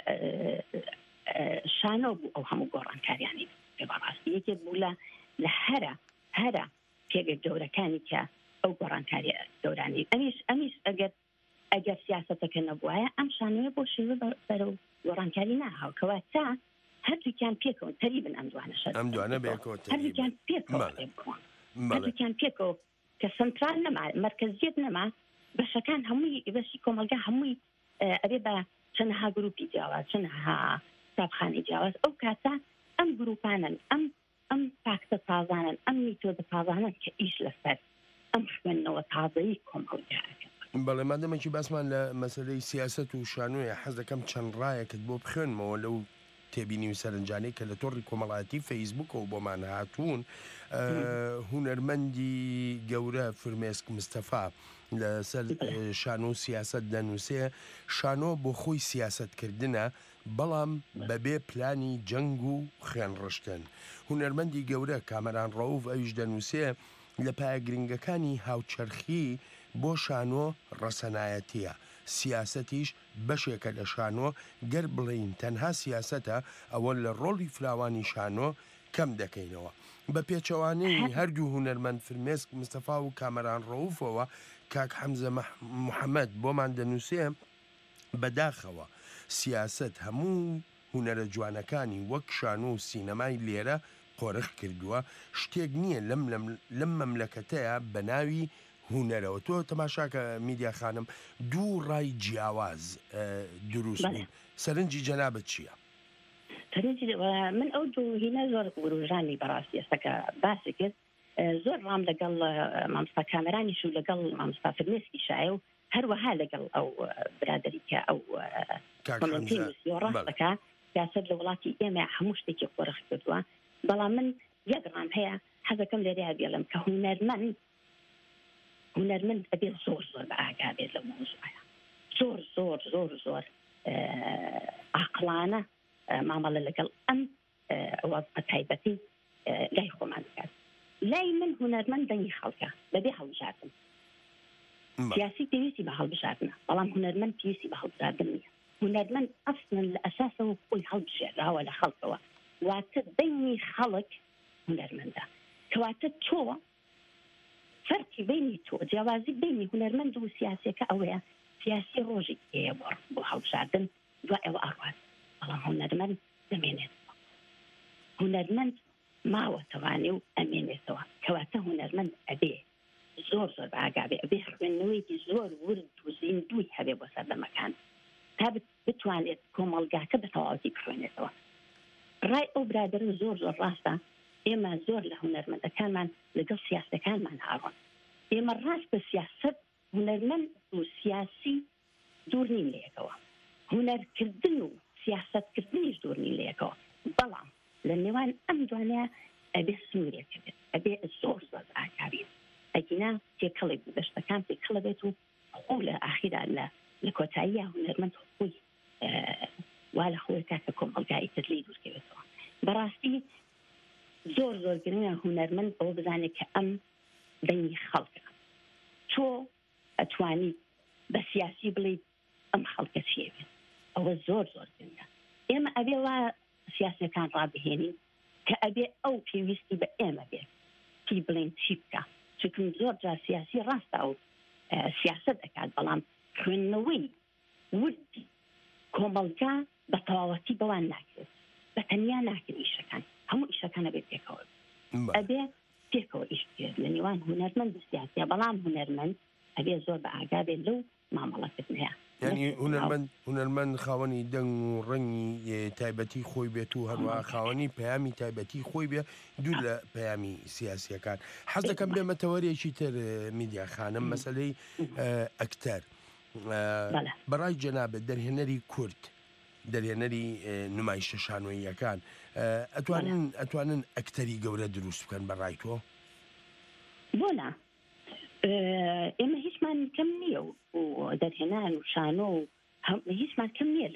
Speaker 13: شانۆ بوو ئەو هەموو گۆڕانکاریانی بەڕاستی یەکێک بوو لە لە هەرە هەرە پێگە گەورەکانی کە ئەو گۆڕانکاری گەورانی ئەمیش ئەمیش ئەگەر ئەگەر سیاسەتەکە نەبووایە ئەم شانۆیە بۆ شێوە بەرەو گۆڕانکاری ناهاو کەواتە هەردووکیان پێکەوە تەریبن ئەم دوانە شەر
Speaker 3: ئەم دوانە بێکەوە
Speaker 13: هەردووکیان پێکەوە هەردووکیان پێکەوە کە سنترال نەما مرکزیت نەما بەشەکان هەمووی بەشی کۆمەلگا هەمووی ئەبێ بە چەندەها گروپی جیاواز چەندەها قوتابخانەی جیاواز ئەو کاتە ئەم گروپانن ئەم ئەم فاکتە تازانن ئەم میتۆدە تازانن کە ئیش لەسەر ئەم خوێندنەوە تازەیی کۆمەلگاکە
Speaker 3: بەڵێ مادەمێکی باسمان لە مەسەلەی سیاست و شانۆیە حەز دەکەم چەند ڕایەکت بۆ بخوێنمەوە لەو تێبینی و سەرنجانەی کە لە تۆڕی کۆمەڵایەتی فەیسبووکەوە بۆمان هاتوون هونەرمەندی گەورە فرمێسک مستەفا لەسەر شانۆ و سیاست دەنووسێ شانۆ بۆ خۆی سیاستکردنە بەڵام بەبێ پلانی جەنگ و خوێنڕشتن هونەرمەندی گەورە کامەران ڕەوف ئەویش دەنووسێ لە پایە گرنگەکانی هاوچەرخی بۆ شانۆ ڕەسەنایەتیە سیاسەتیش بەشێکە لە شانۆ گەر بڵین تەنها سیاسەتە ئەوە لە ڕۆڵی فراوانی شانۆ کەم دەکەینەوە بە پێچەوانەی هەردوو هونەرمەند فرمێسک مستەفا و کامەران ڕەوفەوە کاک حەمزە محەممەد بۆمان دەنووسێ بەداخەوە سیاست هەموو هونەرە جوانەکانی وەک شانۆ و سینەمای لێرە قۆرخ کردووە شتێک نییە لەم لەم مەملەکەتەیە بە ناوی هونەرەوە تۆ تەماشاکە میدیا خانم دوو ڕای جیاواز دروست بوون سەرنجی جەنابەت چییە؟
Speaker 13: من ئەو دوو هینە زۆر وروژانی بەڕاستی ئێستاکە باسی کرد زۆر ڕام لەگەڵ مامۆستا کامەرانیش و لەگەڵ مامۆستا فرمێسکی شایە و هەروەها لەگەڵ ئەو برادەریکە ئەو کۆمنتی نووسی و ڕاستەکە سیاسەت لە وڵاتی ئێمە هەموو شتێکی قۆرخ کردووە بەڵام من یەک ڕام هەیە حەزەکەم لێرەیە بێڵم کە هونەرمەند هونەرمەند ئەبێ زۆر زۆر بە ئاگا بێت لە مۆزوعە زۆر زۆر زۆر زۆر عاقڵانە مامەڵە لەگەڵ ئەم وەزعە تایبەتی لای خۆمان بکات لای من هونەرمەند دەنگی خەڵکە بەبێ هەڵبژاردن سیاسی پێویستی بە هەڵبژاردنە بەڵام هونەرمەند پێویستی بە هەڵبژاردن نییە هونەرمەند ئەسڵن لە ئەساسەوە خۆی هەڵبژێراوە لە خەڵکەوە واتە دەنگی خەڵک هونەرمەندە کەواتە تۆ فەرقی بینی تۆ جیاوازی بینی هونەرمەند و سیاسەکە ئەوەیە سیاسی ڕۆژی هەیە بۆ هەڵبژاردن دوای ئەوە ئەڕوات بەڵام هونەرمەند دەمێنێتەوە هونەرمەند ماوەتەوانێ و ئەمێنێتەوە کەواتە هونەرمەند ئەبێ زۆر زۆر بەئاگابێ ئەبێ خوێندنەوەیەکی زۆر ورد و زیندووی هەبێ بۆ سەردەمەکان تا بتوانێت کۆمەڵگاکە بە تەواوەتی بخوێنێتەوە ڕای ئەو برادرن زۆر زۆر ڕاستە ئێمە زۆر لە هونەرمەندەکانمان لەگەڵ سیاسەکانمان هاڕۆن ئێمە ڕاست بە سیاست هونەرمەند و سیاسی دوور نین لەیەکەوە هونەرکردن و سیاستکردنیش دوور نین لەیەکەوە بەڵام لە نێوان ئەم دوانەیە ئەبێ سنوورێک بێت ئەبێ زۆر زۆر ئاگابێت ئەگینا تێکەڵێک بەشتەکان تێکەڵە بێت و خۆ لە ئاخیرا لە لە کۆتاییە هونەرمەند خۆی وا لە خۆی کاکە کۆمەڵگایی تدلی دوورکەوێتەوە بەڕاستی زۆر زۆر گرنگە هونەرمەند ئەوە بزانێت کە ئەم دەنگی خەڵکە تۆ ئەتوانی بە سیاسی بڵێیت ئەم خەڵکە چێ بێت ئەوە زۆر زۆر گرنگە ئێمە ئەبێ وا سیاسەکان ڕابهێنین کە ئەبێ ئەو پێویستی بە ئێمە بێت تی بڵێن چی بکە چکم زۆر جا سیاسی ڕاستە و سیاست دەکات بەڵام خوێندنەوەی وردی کۆمەڵگا بە تەواوەتی بەوان ناکرێت بە تەنیا ناکرد ئیشەکان هەموو ئیشەکانە بێت پێکەوە ئەبێ تێکەوە ئیش کرد لە نێوان هونەرمەند و سیاسیە بەڵام هونەرمەند ئەبێ زۆر بە ئاگا بێت لەو مامەڵەکردنەیە
Speaker 3: ینی هونەرمەند هونەرمەند خاوەنی دەنگ و ڕەنگی تایبەتی خۆی بێت و هەروە خاوەنی پەیامی تایبەتی خۆی بێ دوو لە پەیامی سیاسیەکان حەز دەکەم بێمەتەوەریەکی تر میدیا خانم مەسلەی ئەکتەر بەڕای جەنابێت دەرهێنەری کورد دەرهێنەری نمایشە شانۆییەکان ئەتوانن ئەتوانن ئەکتەری گەورە دروست بکەن بەڕای تۆ
Speaker 13: بۆنا ئێمە هیچمان کەم نییە و دەرهێنان و شانۆ و هیچمان کەم نییە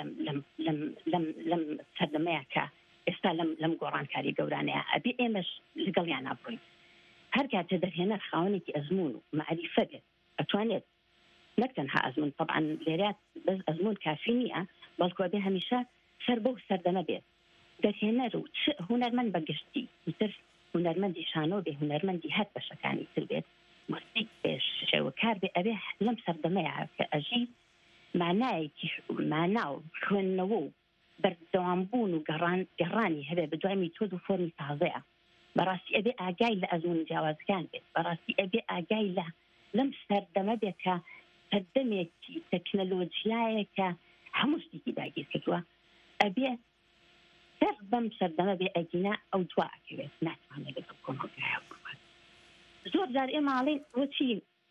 Speaker 13: لەم سەردەمەیە کە ئێستا لەم گۆڕانکاری گەورانەیە ئەبێ ئێمەش لەگەڵیان نابڕین هەر کاتە دەرهێنەر خاوەنێکی ئەزمون و معریفە بێت ئەتوانێت نەک تەنها ئەزمون طبعا لێرات بەس ئەزمون کافی نییە بەڵکو ئەبێ هەمیشە سەر بەو سەردەمە بێت دەرهێنەر و هونەرمەند بەگشتی تر هونەرمەندی شانۆ بێ هونەرمەندی هەر بەشەکانی تر بێت موسیق بێش شێوەکار بێ ئەبێ لەم سەردەمەیە کە ئەژی مانایەکی مانا و خوێندنەوە و بەردەوامبوون و گەڕانی هەبێ بە دوای میتۆد و فۆرمی تازەیە بەڕاستی ئەبێ ئاگای لە ئەزمون جیاوازەکان بێت بەڕاستی ئەبێ ئاگای لە لەم سەردەمە بێت کە سەردەمێکی تەکنەلۆجیایە کە هەموو شتێکی داگیر کردووە ئەبێ سەر بەم سەردەمە بێ ئەگینا ئەو دواکەوێت ناتوانێت لەگەڵ کۆمەڵگایە بڕوات زۆر جار ئێماڵێن وەچی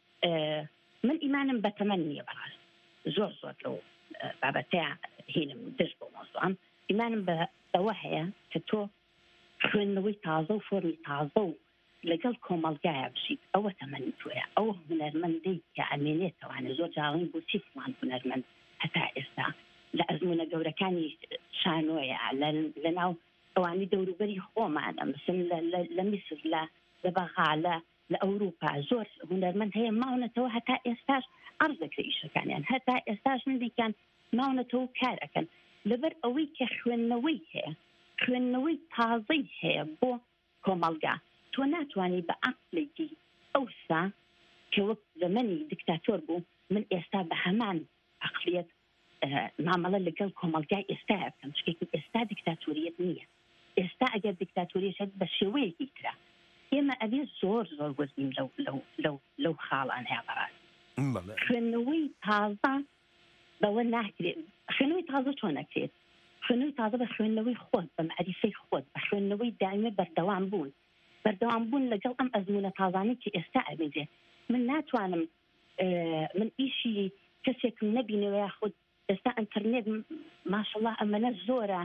Speaker 13: من ئیمانم بەتەمەن نییە بەڕاست زۆر زۆر لەو بابەتەیە هینم دژ بۆ مۆزوعم ئیمانم بە ئەوە هەیە کە تۆ خوێندنەوەی تازە و فۆرمی تازە و لەگەڵ کۆمەڵگایە بشیت ئەوە تەمەنی تۆیە ئەوە هونەرمەندەی کە ئەمێنێتەوانە زۆر جاڵین بۆ چی فڵان هونەرمەند هەتا ئێستا لە ئەزمونە گەورەکانی شانۆیە لە ناو ئەوانی دەوروبەری خۆمانە مثل لە میسر لە لە بەغالە لە ئەوروپا زۆر هونەرمەند هەیە ماونەتەوە هەتا ئێستاش عەرز دەکرێ ئیشەکانیان هەتا ئێستاش نزیکان ماونەتەوە کارەکەن لەبەر ئەوەی کە خوێندنەوەی هەیە خوێندنەوەی تازەی هەیە بۆ کۆمەڵگا تۆ ناتوانانی بە عەقڵێکی ئەوسا کە وەک زەمەنی دیکتاتۆر بوو من ئێستا بە هەمان عەقڵیەت مامەڵە لەگەڵ کۆمەڵگای ئێستاە بکەم چکێکی ئێستا دیکتاتۆریەت نییە ئێستا ئەگەر دیکتاتۆریەشێت بە شێوەیەکی ترا ئێمە ئەبێ زۆر زۆر وەزنیم لەو خاڵان هەیە بەڕاست خوێندنەوەی تازە بەوە ناکرێت خوێندنەوەی تازە چۆن نەکرێت خوێندنەوەی تازە بە خوێندنەوەی خۆت بە معریفەی خۆت بە خوێندنەوەی دائیمە بەردەوام بوون بەردەوام بوون لەگەڵ ئەم ئەزمونە تازانەی کە ئێستا ئەبێجێ من ناتوانم من ئیشی کەسێکم نەبینەوە یاخود ئێستا ئینتەرنێت ماشەڵڵا ئەمەنە زۆرە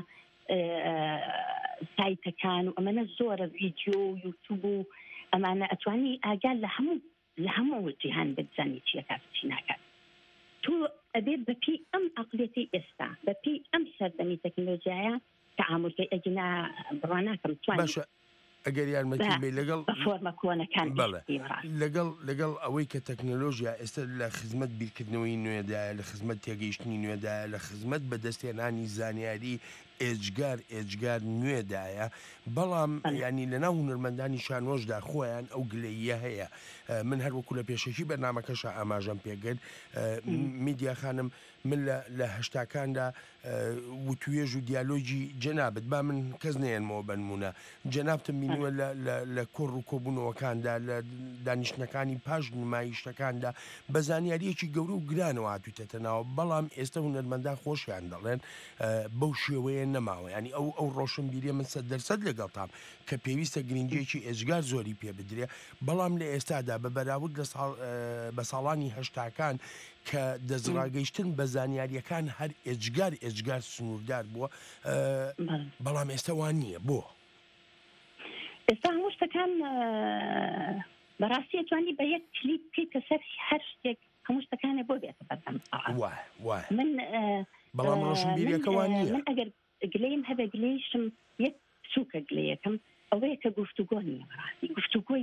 Speaker 13: سایتەکان و ئەمەنە زۆرە ڤیدیۆ و یوتیوب و ئەمانە ئەتوانی ئاگال لە هەموو لە هەموو جیهان بتزانی چیە کات چی ناکات تۆ ئەبێت بەپی ئەم عەقڵێتی ئێستا بەپی ئەم سەردەمی تەکنۆلۆژیایە تەعاملکەی ئەگینا بڕواناکەم توانی
Speaker 3: ئەگەر یارمەتی بێ لەگەڵ
Speaker 13: فۆرمە کۆنەکان
Speaker 3: لەگەڵ لەگەڵ ئەوەی کە تەکنۆلۆژیا ئێستا لە خزمەت بیرکردنەوەی نوێدایە لە خزمەت تێگەیشتنی نوێدایە لە خزمەت بەدەستێنانی زانیاری ئێجگار ئێجگار نوێدایە بەڵام ینی لەناو هونەرمەندانی شانۆشدا خۆیان ئەو گلەیە هەیە من هەروەکو لە پێشەکی بەرنامەکەشە ئاماژەم پێگرت میدیا خانم من لە هەشتاکاندا وتوێژ و دیالۆجی جەنابەت با من کەس نێنمەوە بنمونە جەنابتم بینوە لە کوڕ و کۆبوونەوەکاندا لە دانیشتەکانی پاش نمایشتەکاندا بە زانیاریەکی گەورە و گرانەوە هاتووتێتە ناوە بەڵام ئێستا هونەرمەندا خۆشیان دەڵێن بەو شێوەیە نەماوە ینی ئەو ئەو ڕۆشنبیریە من سەد دەرسەد لەگەڵ تام کە پێویستە گرنگێکی ئێجگار زۆری پێ بدرێ بەڵام لە ئێستادا بە بەراورد بە ساڵانی هەشتاکان کە دەستڕاگەیشتن بە زانیاریەکان هەر ئێجگار ئێجگار سنووردار بووە بەڵام ئێستا وان نییە بۆ
Speaker 13: ئێستا هەموو شتەکان بەڕاستی توانی بە یەک کلیپ بکەیتە سەر هەر شتێک هەموو شتەکانێ بۆ بێتە بەردەم من
Speaker 3: بەڵام ڕۆشنبیریەکەوان نییە
Speaker 13: من ئەگەر گلەیم هەبێ گلەیشم یەک سووکە گلەیەکەم ئەوەیە کە گفتوگۆ نییە بەڕاستی گفتوگۆی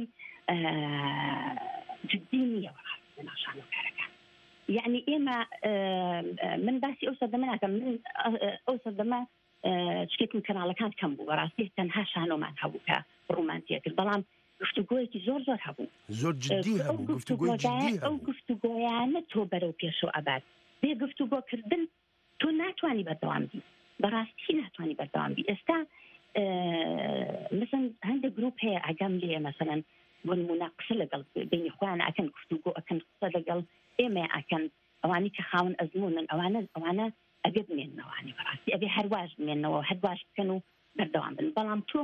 Speaker 13: جدی نییە بەڕاستی لەناو شانۆکارەکان یعنی ئێمە من باسی ئەو سەردەمە ناکەم من ئەو سەردەمە شتێکم کەناڵەکان کەم بوو بەڕاستی تەنها شانۆمان هەبوو کە ڕوومانتیە کرد بەڵام گفتوگۆیەکی زۆر زۆر هەبوو
Speaker 3: زۆر جدی هەبوو گفتوگۆی جدی
Speaker 13: ئەو گفتوگۆیانە تۆ بەرەو پێشەوە ئەبات بێ گفتوگۆکردن تۆ ناتوانی بەردەوام بی بەڕاستی ناتوانی بەردەوام بی ئێستا مثلا هەندێک گروپ هەیە ئەگەم لێ مثلا بۆ نمونە قسە لەگەڵ بینی خۆیان ئەکەن گفتوگۆ ئەکەن قسە لەگەڵ ئێمە ئەکەن ئەوانی کە خاون ئەزمونن ئەوانە ئەوانە ئەگە بمێننەوەوانی بەڕاستی ئەبێ هەرواش بمێنەوە هەرواش بکەن و بەردەوام بن بەڵام تۆ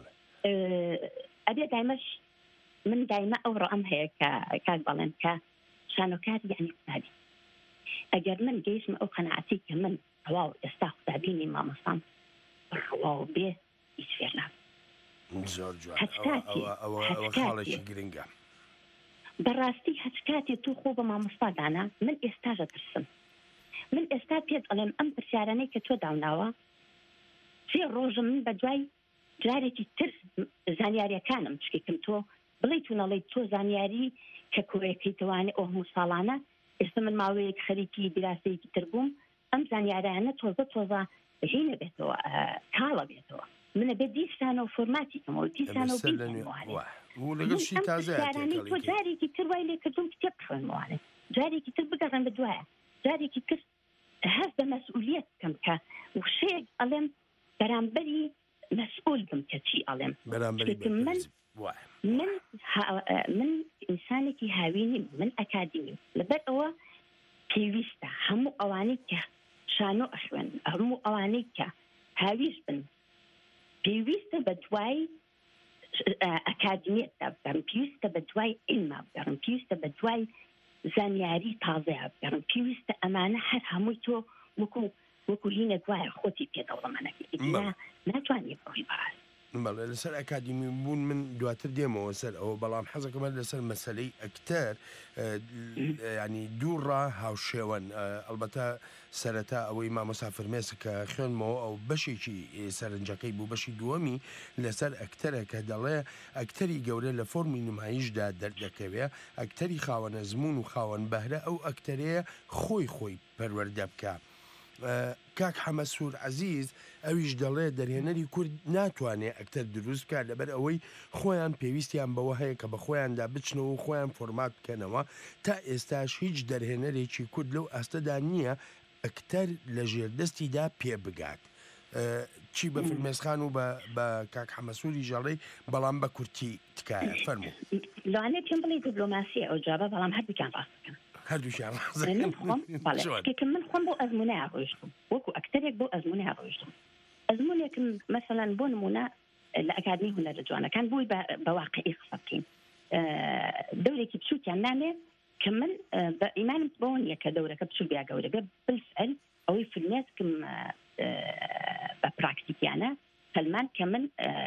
Speaker 13: ئەبێ دایمەش من دایمە ئەو ڕەم هەیە کە کاک بەڵێن کە شانۆکار یعنی قوتابی ئەگەر من گەیشتم ئەو قەناعەتی کە من ڕواو ئێستا قوتابینی مامۆستام ڕواو بێ هیچ فێر نابم
Speaker 3: زۆر جوان ئەوە خاڵێکی گرنگە
Speaker 13: بەڕاستی هەچ کاتێ تو خۆ بە مامۆستادانا من ئێستاژە ترسم من ئێستا پێت ئەڵێم ئەم پرسیارانەی کە تۆ داوناوە سێ ڕۆژم من بە دوای جارێکی تر زانیاریەکانم چکێکم تۆ بڵێ تو نەڵێ تۆ زانیاری کە کوڕێکیتوانێ ئەو هەموو ساڵانە ئێستا من ماوەیەک خەریکی دراسەیەکی تر بووم ئەم زانیاریانە تۆزە تۆزە هینە بێتەوە کاڵە بێتەوە منە بێت دیسانە و فۆرماتی کەمەوە دیسانە و
Speaker 3: لەگەڵشی تازەیانی
Speaker 13: تۆ جارێکی تر وای لێ کردوم کتێب بخوێنمەوانێ جارێکی تر بگەڕێن بە دوایە جارێکی تر هەست بە مەسئولیت بکەم کە وشەیەک ئەڵێم بەرامبەری مەسئول بم کە چی ئەڵێم من من من ئینسانێکی هاوینیم من ئەکادیمیم لەبەر ئەوە پێویستە هەموو ئەوانەی کە شانۆ ئەخوێن هەموو ئەوانەی کە هاویش بن پێویستە بە دوای ئەکادمیەتدا بگەڕن پێویستە بە دوای علما بگەڕن پێویستە بە دوای زانیاری تازەیە بگەڕن پێویستە ئەمانە هەر هەمووی تۆ وەکو وەکو هینە دوایە خۆتی پێدەوڵەمەنەکە ناتوانێت بڕی بەڕاست
Speaker 3: بەڵێ لەسەر ئەکادمی بوون من دواتر دێمەوە سەر ئەوە بەڵام حەزەکەمە لەسەر مەسەلەی ئەکتەر ینی دووڕە هاوشێوەن ئەلبەتە سەرەتا ئەوەی مامۆستا فرمێسک کە خوێنمەوە ئەو بەشێکی سەرنجەکەی بوو بەشی دووەمی لەسەر ئەکتەرە کە دەڵێ ئەکتەری گەورە لە فۆرمی نمایشدا دەردەکەوێ ئەکتەری خاوەنە زمون و خاوەن بەهرە ئەو ئەکتەرەیە خۆی خۆی پەروەردە بکە کاک حەمەسوور عەزیز ئەویش دەڵێ دەرهێنەری کورد ناتوانێت ئەکتەر دروست بکات لەبەر ئەوەی خۆیان پێویستیان بەوە هەیە کە بە خۆیاندا بچنەوە و خۆیان فۆرمات بکەنەوە تا ئێستاش هیچ دەرهێنەرێکی کورد لەو ئەستەدا نییە ئەکتەر لە ژێردەستیدا پێ بگات چی بە فرمێسخان و بە کاک حەمەسووری ژەڵێ بەڵام بە کورتی تکایە فەرموو
Speaker 13: لەوانەیە پێم بڵێ دیپلۆماسی ئەو جوابە بەڵام هەردووکیان ڕاست بکەن
Speaker 3: هەردووشیان
Speaker 13: من خۆم بۆ ئەزمونەیە ڕۆیشتم وەکو ئەکتەرێک بۆ ئەزمونەیە ڕۆیشتم ئەزمونێکم مەسەلەن بۆ نمونە لە ئەکادمی هونەرە جوانەکان بۆی بە واقعی قسە بکەین دەورێکی بچووکیان نامێ کە من بە ئیمانم بەوە نییە کە دەورەکە بچوو بیا گەورە بێ بالفعل ئەوەی فیلمێسکم بە پراکتیکیانە سەلمان کە من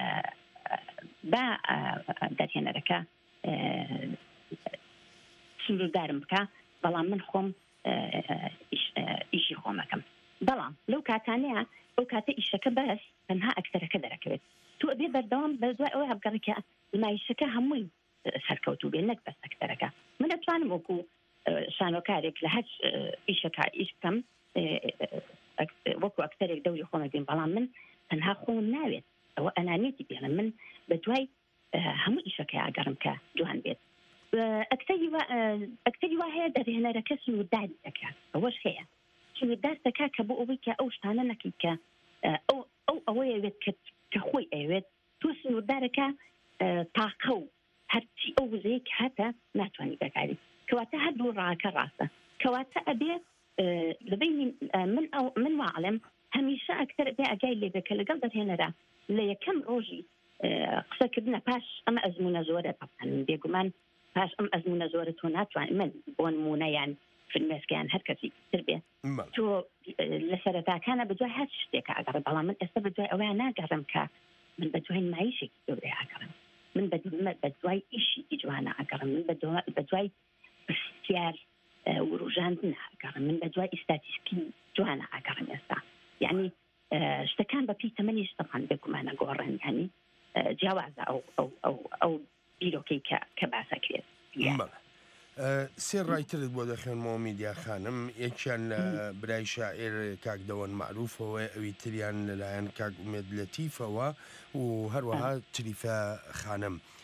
Speaker 13: بە دەرهێنەرەکە سنووردارم بکە بەڵام من خۆم ئیشی خۆمەکەم بەڵام لەو کاتانەیە ئەو کاتە ئیشەکە بەس تەنها ئەکتەرەکە دەرەکەوێت تو ئەبێ بەردەوام بە دوای ئەوەی هەبگەڕێکە نمایشەکە هەمووی سەرکەوتوو بێ نەک بەس ئەکتەرەکە من ئەتوانم وەکو شانۆکارێک لە هەر ئیشەکە ئیش بکەم وەکو ئەکتەرێک دەوری خۆمە بێن بەڵام من تەنها خۆم ناوێت ئەوە ئەنانێتی بێنم من بە دوای هەموو ئیشەکە ئاگەڕم کە جوان بێت ئەکتەری وا هەیە دەرهێنەرەکە سنوورداری دەکات ئەوەش هەیە سنووردار دەکات کە بۆ ئەوەی کە ئەو شتانە نەکەیت کە ئەو ئەو ئەوەیەوێت کە خۆی ئەوێت تۆ سنووردارەکە تاقە و هەرچی ئەو وزەیەک هاتە ناتوانانی بەکاری کەواتە هەردوو ڕاکە ڕاستە کەواتە ئەبێ لەبینی من ئەو من واعلم هەمیشە ئەکتەر بێ ئەگای لێ بێ کە لەگەڵ دەرهێنەرە لە یەکەم ڕۆژی قسەکردنە پاش ئەمە ئەزمونە زۆرە بێگومان پاش ئەم ئەزمونە زۆرە تۆ ناتوانێت من بۆ نمونەیان فیلمێسکیان هەر کەسی تر بێ تۆ لە سەرەتاکانە بەدوای هەر شتێکە ئەگەڕێ بەڵام من ئێستا بەدوای ئەوەیان ناگەڕم کە من بەدوای نمایشێکی گەورەی ئاگەڕم من بەدوای ئیشی جوانە ئاگەڕم من بەدوای پرسیار وروژاندن ئاگەڕم من بەدوای ئیستاتیسکی جوانە ئاگەڕم ئێستا یعنی شتەکان بە پێی تەمەنی شتەکان بێگومانە گۆڕێن ینی جیاوازە ئەو ئەو ئەو ئەو بیرۆکەی کە باسەکرێت
Speaker 3: سێ ڕایترت بۆ دەخێنمەوە میدیا خانم یەکیان لە برای شاعر کاک دەوەن معروفەوە ئەوی تریان لەلایەن کاک ئومێد لەتیفەوە و هەروەها تریفە خانم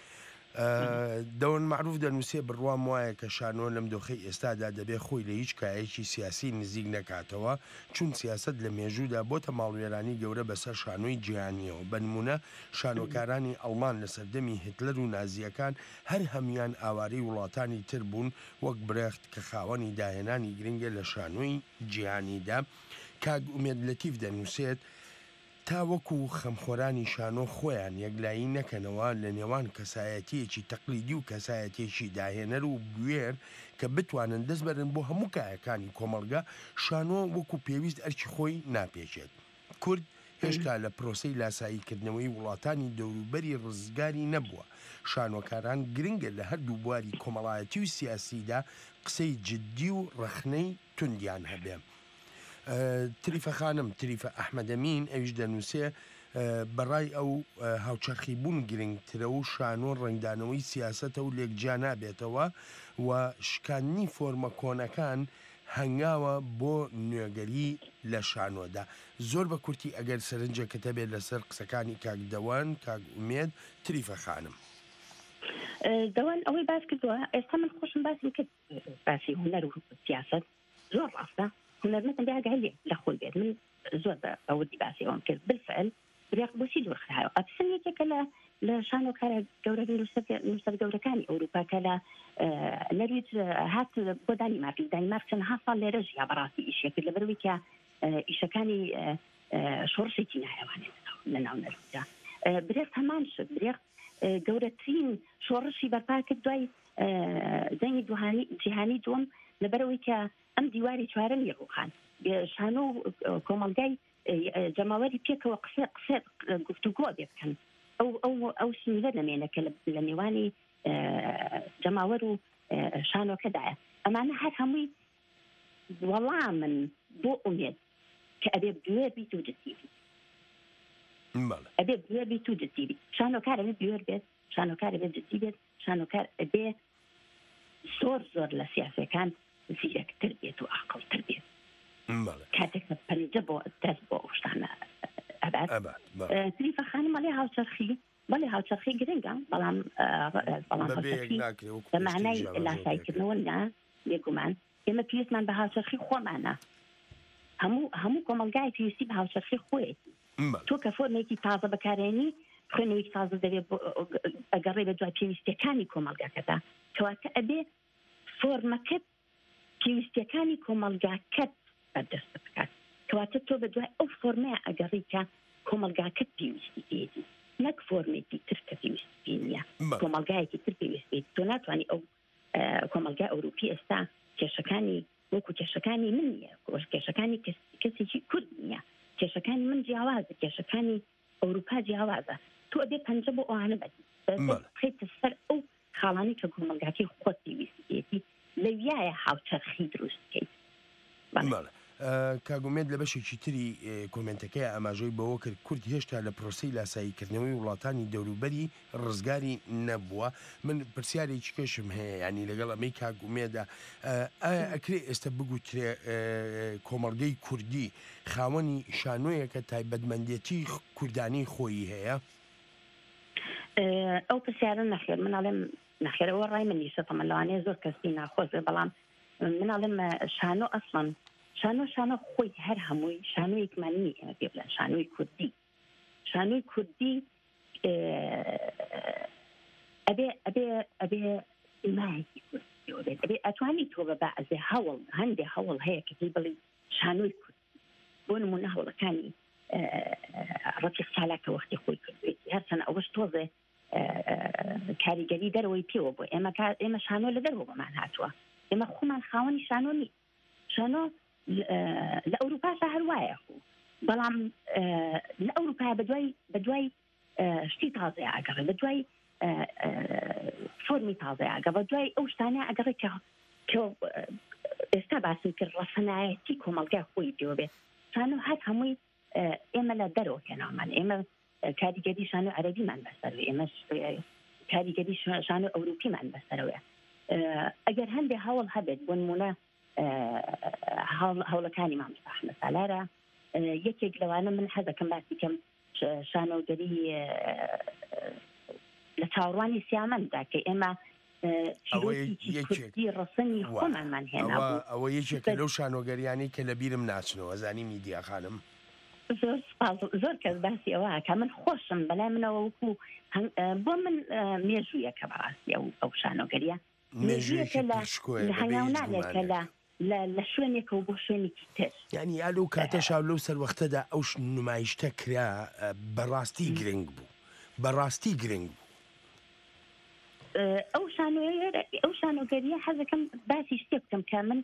Speaker 3: دەون معروف دەنووسێ بڕوام وایە کە شانۆ لەم دۆخەی ئێستادا دەبێ خۆی لە هیچ کایەکی سیاسی نزیک نەکاتەوە چون سیاست لە مێژوودا بۆتە ماڵوێرانی گەورە بەسەر شانۆی جیهانیەوە بنمونە شانۆکارانی ئەڵمان لە سەردەمی هتلەر و نازیەکان هەر هەمیان ئاوارەی وڵاتانی تر بوون وەک برێخت کە خاوەنی داهێنانی گرنگە لە شانۆی جیهانیدا کاگ ئومێد لەتیف دەنووسێت تا وەکو خەمخۆرانی شانۆ خۆیان یەکلایی نەکەنەوە لە نێوان کەسایەتیەکی تەقلیدی و کەسایەتێکی داهێنەر و بوێر کە بتوانن دەست بەرن بۆ هەموو کایەکانی کۆمەڵگا شانۆ وەکو پێویست ئەرکی خۆی ناپێچێت. کورد هێشتا لە پرۆسەی لاساییکردنەوەی وڵاتانی دەوروبەری ڕزگاری نەبووە. شانۆکاران گرنگە لە هەردوو بواری کۆمەڵایەتی و سیاسیدا قسەی جددی و ڕەخنەی توندیان هەبێ. تریفە خانم تریفە ئەحمەدەمین ئەویش دەنووسێ بەڕای ئەو هاوچەرخی بوون گرنگترە و شانۆ ڕنگدانەوەی سیاسەتە و لێکجا نابێتەوە و شکاندنی فۆرمە کۆنەکان هەنگاوە بۆ نوێگەری لە شانۆدا. زۆر بە کورتی ئەگەر سەرنجەکەتە بێت لەسەر قسەکانی کاکدەوان کاک ئومێد تریفە خانم.
Speaker 13: دەوان ئەوەی باس کردووە ئێستا من خۆشم باسی کرد باسی هونەر و سیاست زۆر ڕاستە هونەرمەتەن بیاگەلێ لە خۆی بێت من زۆر بە ئەوەی باسی ئەوم کرد بالفعل برێق بۆچی دوور خراوە ئەپسن یەکێکە لە لە شانۆکارە گەورەی نووسەر گەورەکانی ئەوروپا کە لە نەرویج هات بۆ دانیمارک دانیمارک چەندها ساڵ لێرە ژیا بەڕاستی ئیشەکرد لەبەرەوەی کە ئیشەکانی شۆڕشێکی ناهێوانێت لە ناو نەرویجا برێق هەمان شت برێق گەورەترین شۆڕشی بەرپا کرد دوای جەنگی جیهانی دووەم لەبەرەوەی کە ئەم دیواری چوارەمی ڕووخان شانۆ و کۆمەڵگای جەماوەری پێکەوە قسە قسە گفتوگۆ بێ بکەن ئەو ئەو ئەو سنیرە دەمێنەکە لە نێوانی جەماوەر و شانۆکەدایە ئەمانە هەر هەمووی وەڵامن بۆ ئومێد کە ئەبێ دوێ بیت و جدی بیت ئەبێ دوێ بیت و جدی بیت شانۆکار ئەبێ دوێر بێت شانۆکار ئەبێ جدی بێت شانۆکار ئەبێ زۆر زۆر لە سیاسەکان زیرەکتر بێت و عاقڵتر بێت کاتێک پەنجە بۆ دەست بۆ ئەو شتانە ئەبات تریفە خانم بەڵێ هاوچەرخی بەڵێ هاوچەرخی گرنگە بەڵام بەڵام بە معنای لاساییکردنەوە نا بێگومان ئێمە پێویستمان بە هاوچەرخی خۆمانە هەموو هەموو کۆمەڵگای پێویستی بە هاوچەرخی خۆیەتی تۆ کە فۆرمێکی تازە بەکارێنی خوێنەوەی تازە دەبێت ئەگەڕێ بە دوای پێویستیەکانی کۆمەڵگاکەدا کەواتە ئەبێ فۆرمەکەت پێویستیەکانی کۆمەڵگاکەت بەردەست بکات کەواتە تۆ بە دوای ئەو فۆرمەیە ئەگەڕی کە کۆمەڵگاکەت پێویستی پێدی نەک فۆرمێکی تر کە پێویستی پێ نییە کۆمەڵگایەکی تر پێویستی تۆ ناتوانانی ئەو کۆمەلگای ئەوروپی ئێستا کێشەکانی وەکو کێشەکانی من نییە کێشەکانی کەسێکی کورد نییە کێشەکانی من جیاوازە کێشەکانی ئەوروپا جیاوازە تۆ ئەبێ پەنجە بۆ ئەوانە بەدی بخەیتە سەر ئەو خاڵانی کە کۆمەلگاکەی خۆت پێویستی پێدی لەویایە هاوچەرخی دروست بکەیت
Speaker 3: کاگومێت لە بەشێکی تری کۆمنتەکەی ئاماژەی بەوە کرد کورد هێشتا لە پرۆسی لاساییکردنەوەی وڵاتانی دەوروبەری ڕزگاری نەبووە من پرسیارێکی کەشم هەیە ینی لەگەڵ ئەمەی کاگومێدا ئەکرێ ئێستا بگوترێ کۆمەڵگەی کوردی خاوەنی شانۆیەکە تایبەتمەندێتی کوردانی خۆی هەیە
Speaker 13: ئەو پرسیارە نەخێر مناڵێم نەخێرەوە ڕای من نیشە تەمە لەوانەیە زۆر کەسی ناخۆش بەڵام مناڵێم شانۆ ئەسڵەن شانۆ شانۆ خۆی هەر هەمووی شانۆیەکمانی ئێمە پێ بڵێن شانۆی کوردی شانۆی کوردی ئەبێ ئەبێ ئەبێ ئیمایەکی کوردی بێت ئەبێ ئەتوانی تۆ بە بەعزێ هەوڵ هەندێ هەوڵ هەیە کە پێی بڵێ شانۆی کوردی بۆ نمونە هەوڵەکانی ڕەفیق چالاکە وەختی خۆی کردوێتی هەرچەند ئەوەش تۆزێ کاریگەری دەرەوەی پێوە بۆ ئێمە ئێمە شانۆ لە دەرەوە بەمان هاتووە ئێمە خۆمان خاوەنی شانۆ نی شانۆ لە ئەوروپاشە هەروایە بەڵام لە ئەوروپا بەدوای بەدوای شتی تازای ئاگەڕێ بە دوای فۆرمی تازای ئاگە بە دوای ئەو شتانە ئەگەڕێ کە ئێستا باسی کرد ڕەسەنایەتی کۆمەلگای خۆی پێوە بێت شانۆ هەر هەمووی ئێمە لە دەرەوە کێنامان ئێمە کاریگەری شانۆ عەرەبیمان بەسەروێ ئێمە کاریگەری شانۆ ئەوروپیمان بەسەرەوەیە ئەگەر هەندێ هەوڵ هەبێت بۆ نمونە هەوڵەکانی مامۆستا ئەحمەد سالارە یەکێک لەوانە من حەزەکەم باسی کەم شانۆگەری لە چاوەڕوانی سیامەندا کە ئێمە کوردی ڕسەنی خۆمانمان هێنا
Speaker 3: ئەوە یەکێکە لەو شانۆگەریانی کە لە بیرم ناچنەوە زانی میدیا خانم
Speaker 13: زۆر زۆر کەس باسی ئەوە کە من خۆشم بەلای منەوە وەکو بۆ من مێژوویەکە بەڕاستی ئەو شانۆگەریە مێژوویەکە لە هەنگاونانێکە لە لە شوێنێکە و بۆ شوێنێکی تر
Speaker 3: ینی ئالو کاتەشاو لەو سەروەختەدا ئەو نمایشتە کرا بەڕاستی گرنگ بوو بەڕاستی گرنگ بوو
Speaker 13: ئەو ئەو شانۆگەریە حەزەکەم باسی شتێ بکەم کە من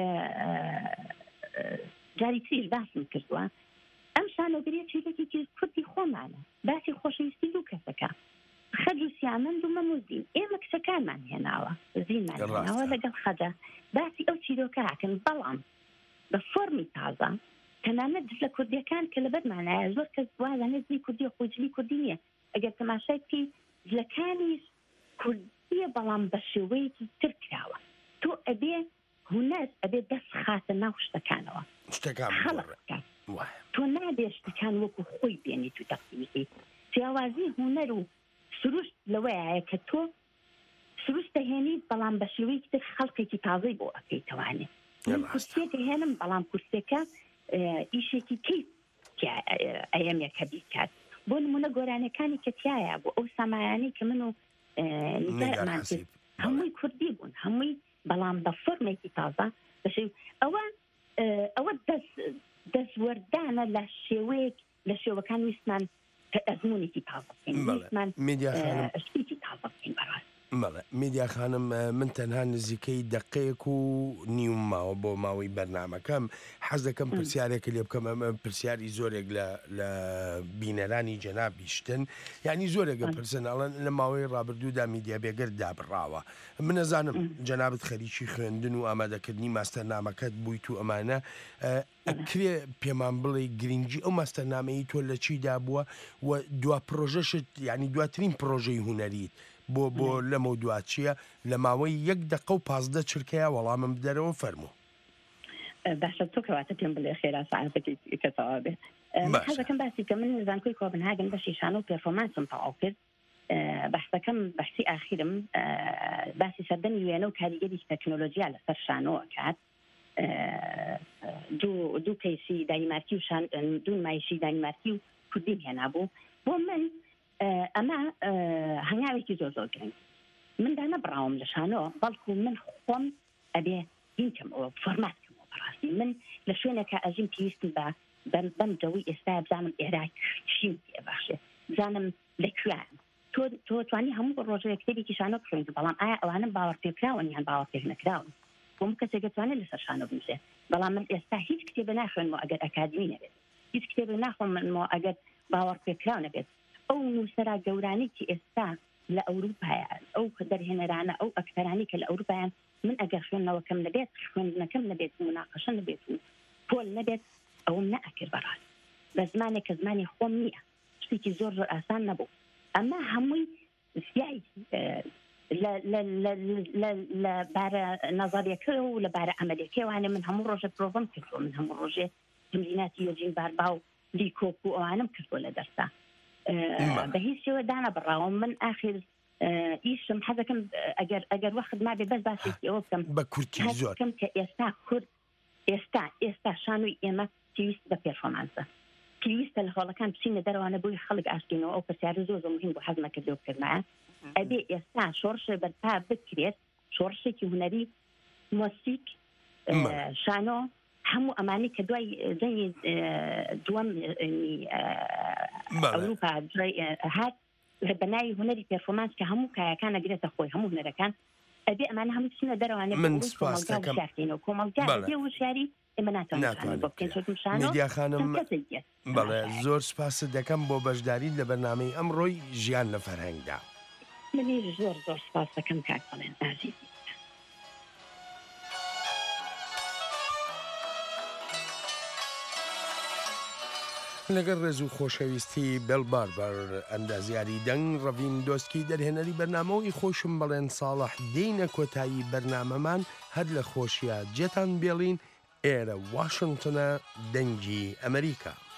Speaker 13: جاری تریش باسم کردووە ئەم شانۆگەریە چیرەکێکی کوردی خۆمانە باسی خۆشەویستی دوو کەسەکە خەج و سیامەند و مەموزین ئێمە کچەکانمان هێناوە زیینمان هێناوە لەگەڵ خەجە باسی ئەو چیرۆکەکەن بەڵام بە فۆرمی تازە تەنانەت لە کوردیەکان کە لەبەرمانایە زۆر کەس وازانێت زی کوردی و خۆجلی کوردی نییە ئەگەر تەماشای بکەی جلەکانیش کوردیە بەڵام بە شێوەیەکی تر کراوە تۆ ئەبێ هونەر ئەبێ دەست خاتە ناو شتەکانەوە خەڵک تۆ نابێ شتەکان وەکو خۆی بێنیت و تەقسیمی جیاوازی هونەر و سروشت لەوەیە کە تۆ سروشت دەهێنی بەڵام بە شێوەیەکی تر خەڵکێکی تازەی بۆ ئەکەیتەوانێت من کورسێک هێنم بەڵام کورسێکە ئیشێکی کەیت ئەیەمێکە بیکات بۆ نمونە گۆرانەکانی کە تایە بۆ ئەو سامایانی کە من و نیگارمان کرد هەمووی کوردی بوون هەمووی بەڵام بە فۆرمێکی تازە ئەوە ئەوە دەستوەردانە لە شێوەیەک لە شێوەکان ویستمان ئەزمونێکی تازە بکەین ویستمان شتێکی تازە بکەین بەڕاست
Speaker 3: مەڵێ میدیا خانم من تەنها نزیکەی دقەیەک و نیوم ماوە بۆ ماوەی بەرنامەکەم حەز دەکەم پرسیارێکە لێ بکەم ئەمە پرسیاری زۆرێک لە بینەرانی جەنابی شتن یعنی زۆرێکە پرسناڵەن لە ماوەی ڕابردوودا میدیا بێگەر دابڕاوە من نەزانم جەنابەت خەریکی خوێندن و ئامادەکردنی ماستەرنامەکەت بوویت و ئەمانە ئەکرێ پێمان بڵێ گرنگی ئەو ماستەرنامەی تۆ لە چیدا بووە و دوا پرۆژەشت یعنی دواترین پرۆژەی هونەریت بۆ بۆ لەمە دوات چییە لە ماوەی یەک دقە و پازدە چرکەیە وەڵامم بدەرەوە فەرموو
Speaker 13: باشە تۆ کەواتە پێم بڵێ خێرا ساعتێکی کەتەوا بێ حەزەکەم باسی کە من زانکۆی کۆپنهاگن بەشی شانۆ و پێرفۆرمانسم تەواو کرد بەحسەکەم بەحسی ئاخیرم باسی سەردەمی وێنە و کاریگەری تەکنۆلۆژیا لەسەر شانۆوە کات دوو کەیسی دانیمارکی و دوو نمایشی دانیمارکی و کوردیم هێنابوو بۆ من ئەمە هەنگاوێکی زۆر زۆر گرنگ من دا نەبڕاوم لە شانۆ بەڵکو من خۆم ئەبێ هینکەم ئەوە فۆرماتکەمەوە بەڕاستی من لە شوێنێکە ئەژین پێویستم بە بەم جەوەی ئێستا بزانم ئێرا چیم پێ باشێ بزانم لەکوێیان تۆ تۆ توانی هەموو ڕۆژێ کتێبێکی شانۆ بخوێنیت بەڵام ئایا ئەوانم باوەڕ پێکراون یان باوەڕ پێ نەکراون بۆم کەسێک دەتوانێت لەسەر شانۆ بنووسێ بەڵام من ئێستا هیچ کتێبە ناخوێنمەوە ئەگەر ئەکادمی نەبێت هیچ کتێبە ناخۆمەوە ئەگەر باوەڕ پێکراو نەبێت ئەو نووسەرا گەورانێکی ئێستا لە ئەوروپایە ئەو دەرهێنەرانە ئەو ئەکتەرانی کە لە ئەوروپایان من ئەگەر خوێندنەوەکەم نەبێت خوێندنەکەم نەبێت مناقەشە نەبێت و پۆل نەبێت ئەوم نەئەکرد بەڕاست بە زمانێک کە زمانی خۆم نییە شتێکی زۆر زۆر ئاسان نەبوو ئەمە هەمووی زیای لە بارە نەزاریەکە و لە بارە ئەمەلەکەوانە من هەموو ڕۆژە پرۆڤم کردووە من هەموو ڕۆژێ تمریناتی یۆجین باربا و لیکۆپ و ئەوانم کردووە لە دەرسا بە هیچ شێوە دانا بڕاوم من ئاخر ئیشم حەزەکەم ئەگەر ئەگەر وەخت نابێ بەس باشێکی ئەوە بکەم
Speaker 3: بە کورتی زۆر
Speaker 13: کەم کە ئێستا کورد ئێستا ئێستا شانووی ئێمە پێویست بە پێرفۆرمانسە پێویستە لە هەوڵەکان بچینە دەرەوانە بۆی خەڵک ئاشتینەوە ئەو پرسیارە زۆر زۆر مهم بۆ حەزمەکە لێبکردمایە ئەبێ ئێستا شۆڕشە بەرپا بکرێت شۆڕشێکی هونەری مۆسیک شانۆ هەموو ئەمانی کە دوای جەنگی دووەم ئەوروپا هات بەناوی هونەری پێرفۆرمانس کە هەموو کایەکان ئەگرێتە خۆی هەموو هونەرەکان ئەبێ ئەمانە هەموو بچینە دەرەوانێت
Speaker 3: من سپاس دەکەم
Speaker 13: کۆمەڵگا بێ وشیاری ئێمە ناتوانین
Speaker 3: میدیا خانم بەڵێ زۆر سپاست دەکەم بۆ بەشداریت لە بەرنامەی ئەمڕۆی ژیان لە فەرهەنگدا
Speaker 13: منیش زۆر زۆر سپاس دەکەم کاک بەڵێن ئازیز
Speaker 3: لەگەر ڕێز و خۆشەویستی بێڵباربەر ئەندازیاری دەنگ ڕەڤین دۆستکی دەرهێنەری بەرنامەوەی خۆشم بەڵێن ساڵح دێینە کۆتایی بەرنامەمان هەر لە خۆشیە جێتان بێڵین ئێرە واشنگتنە دەنگی ئەمریکا.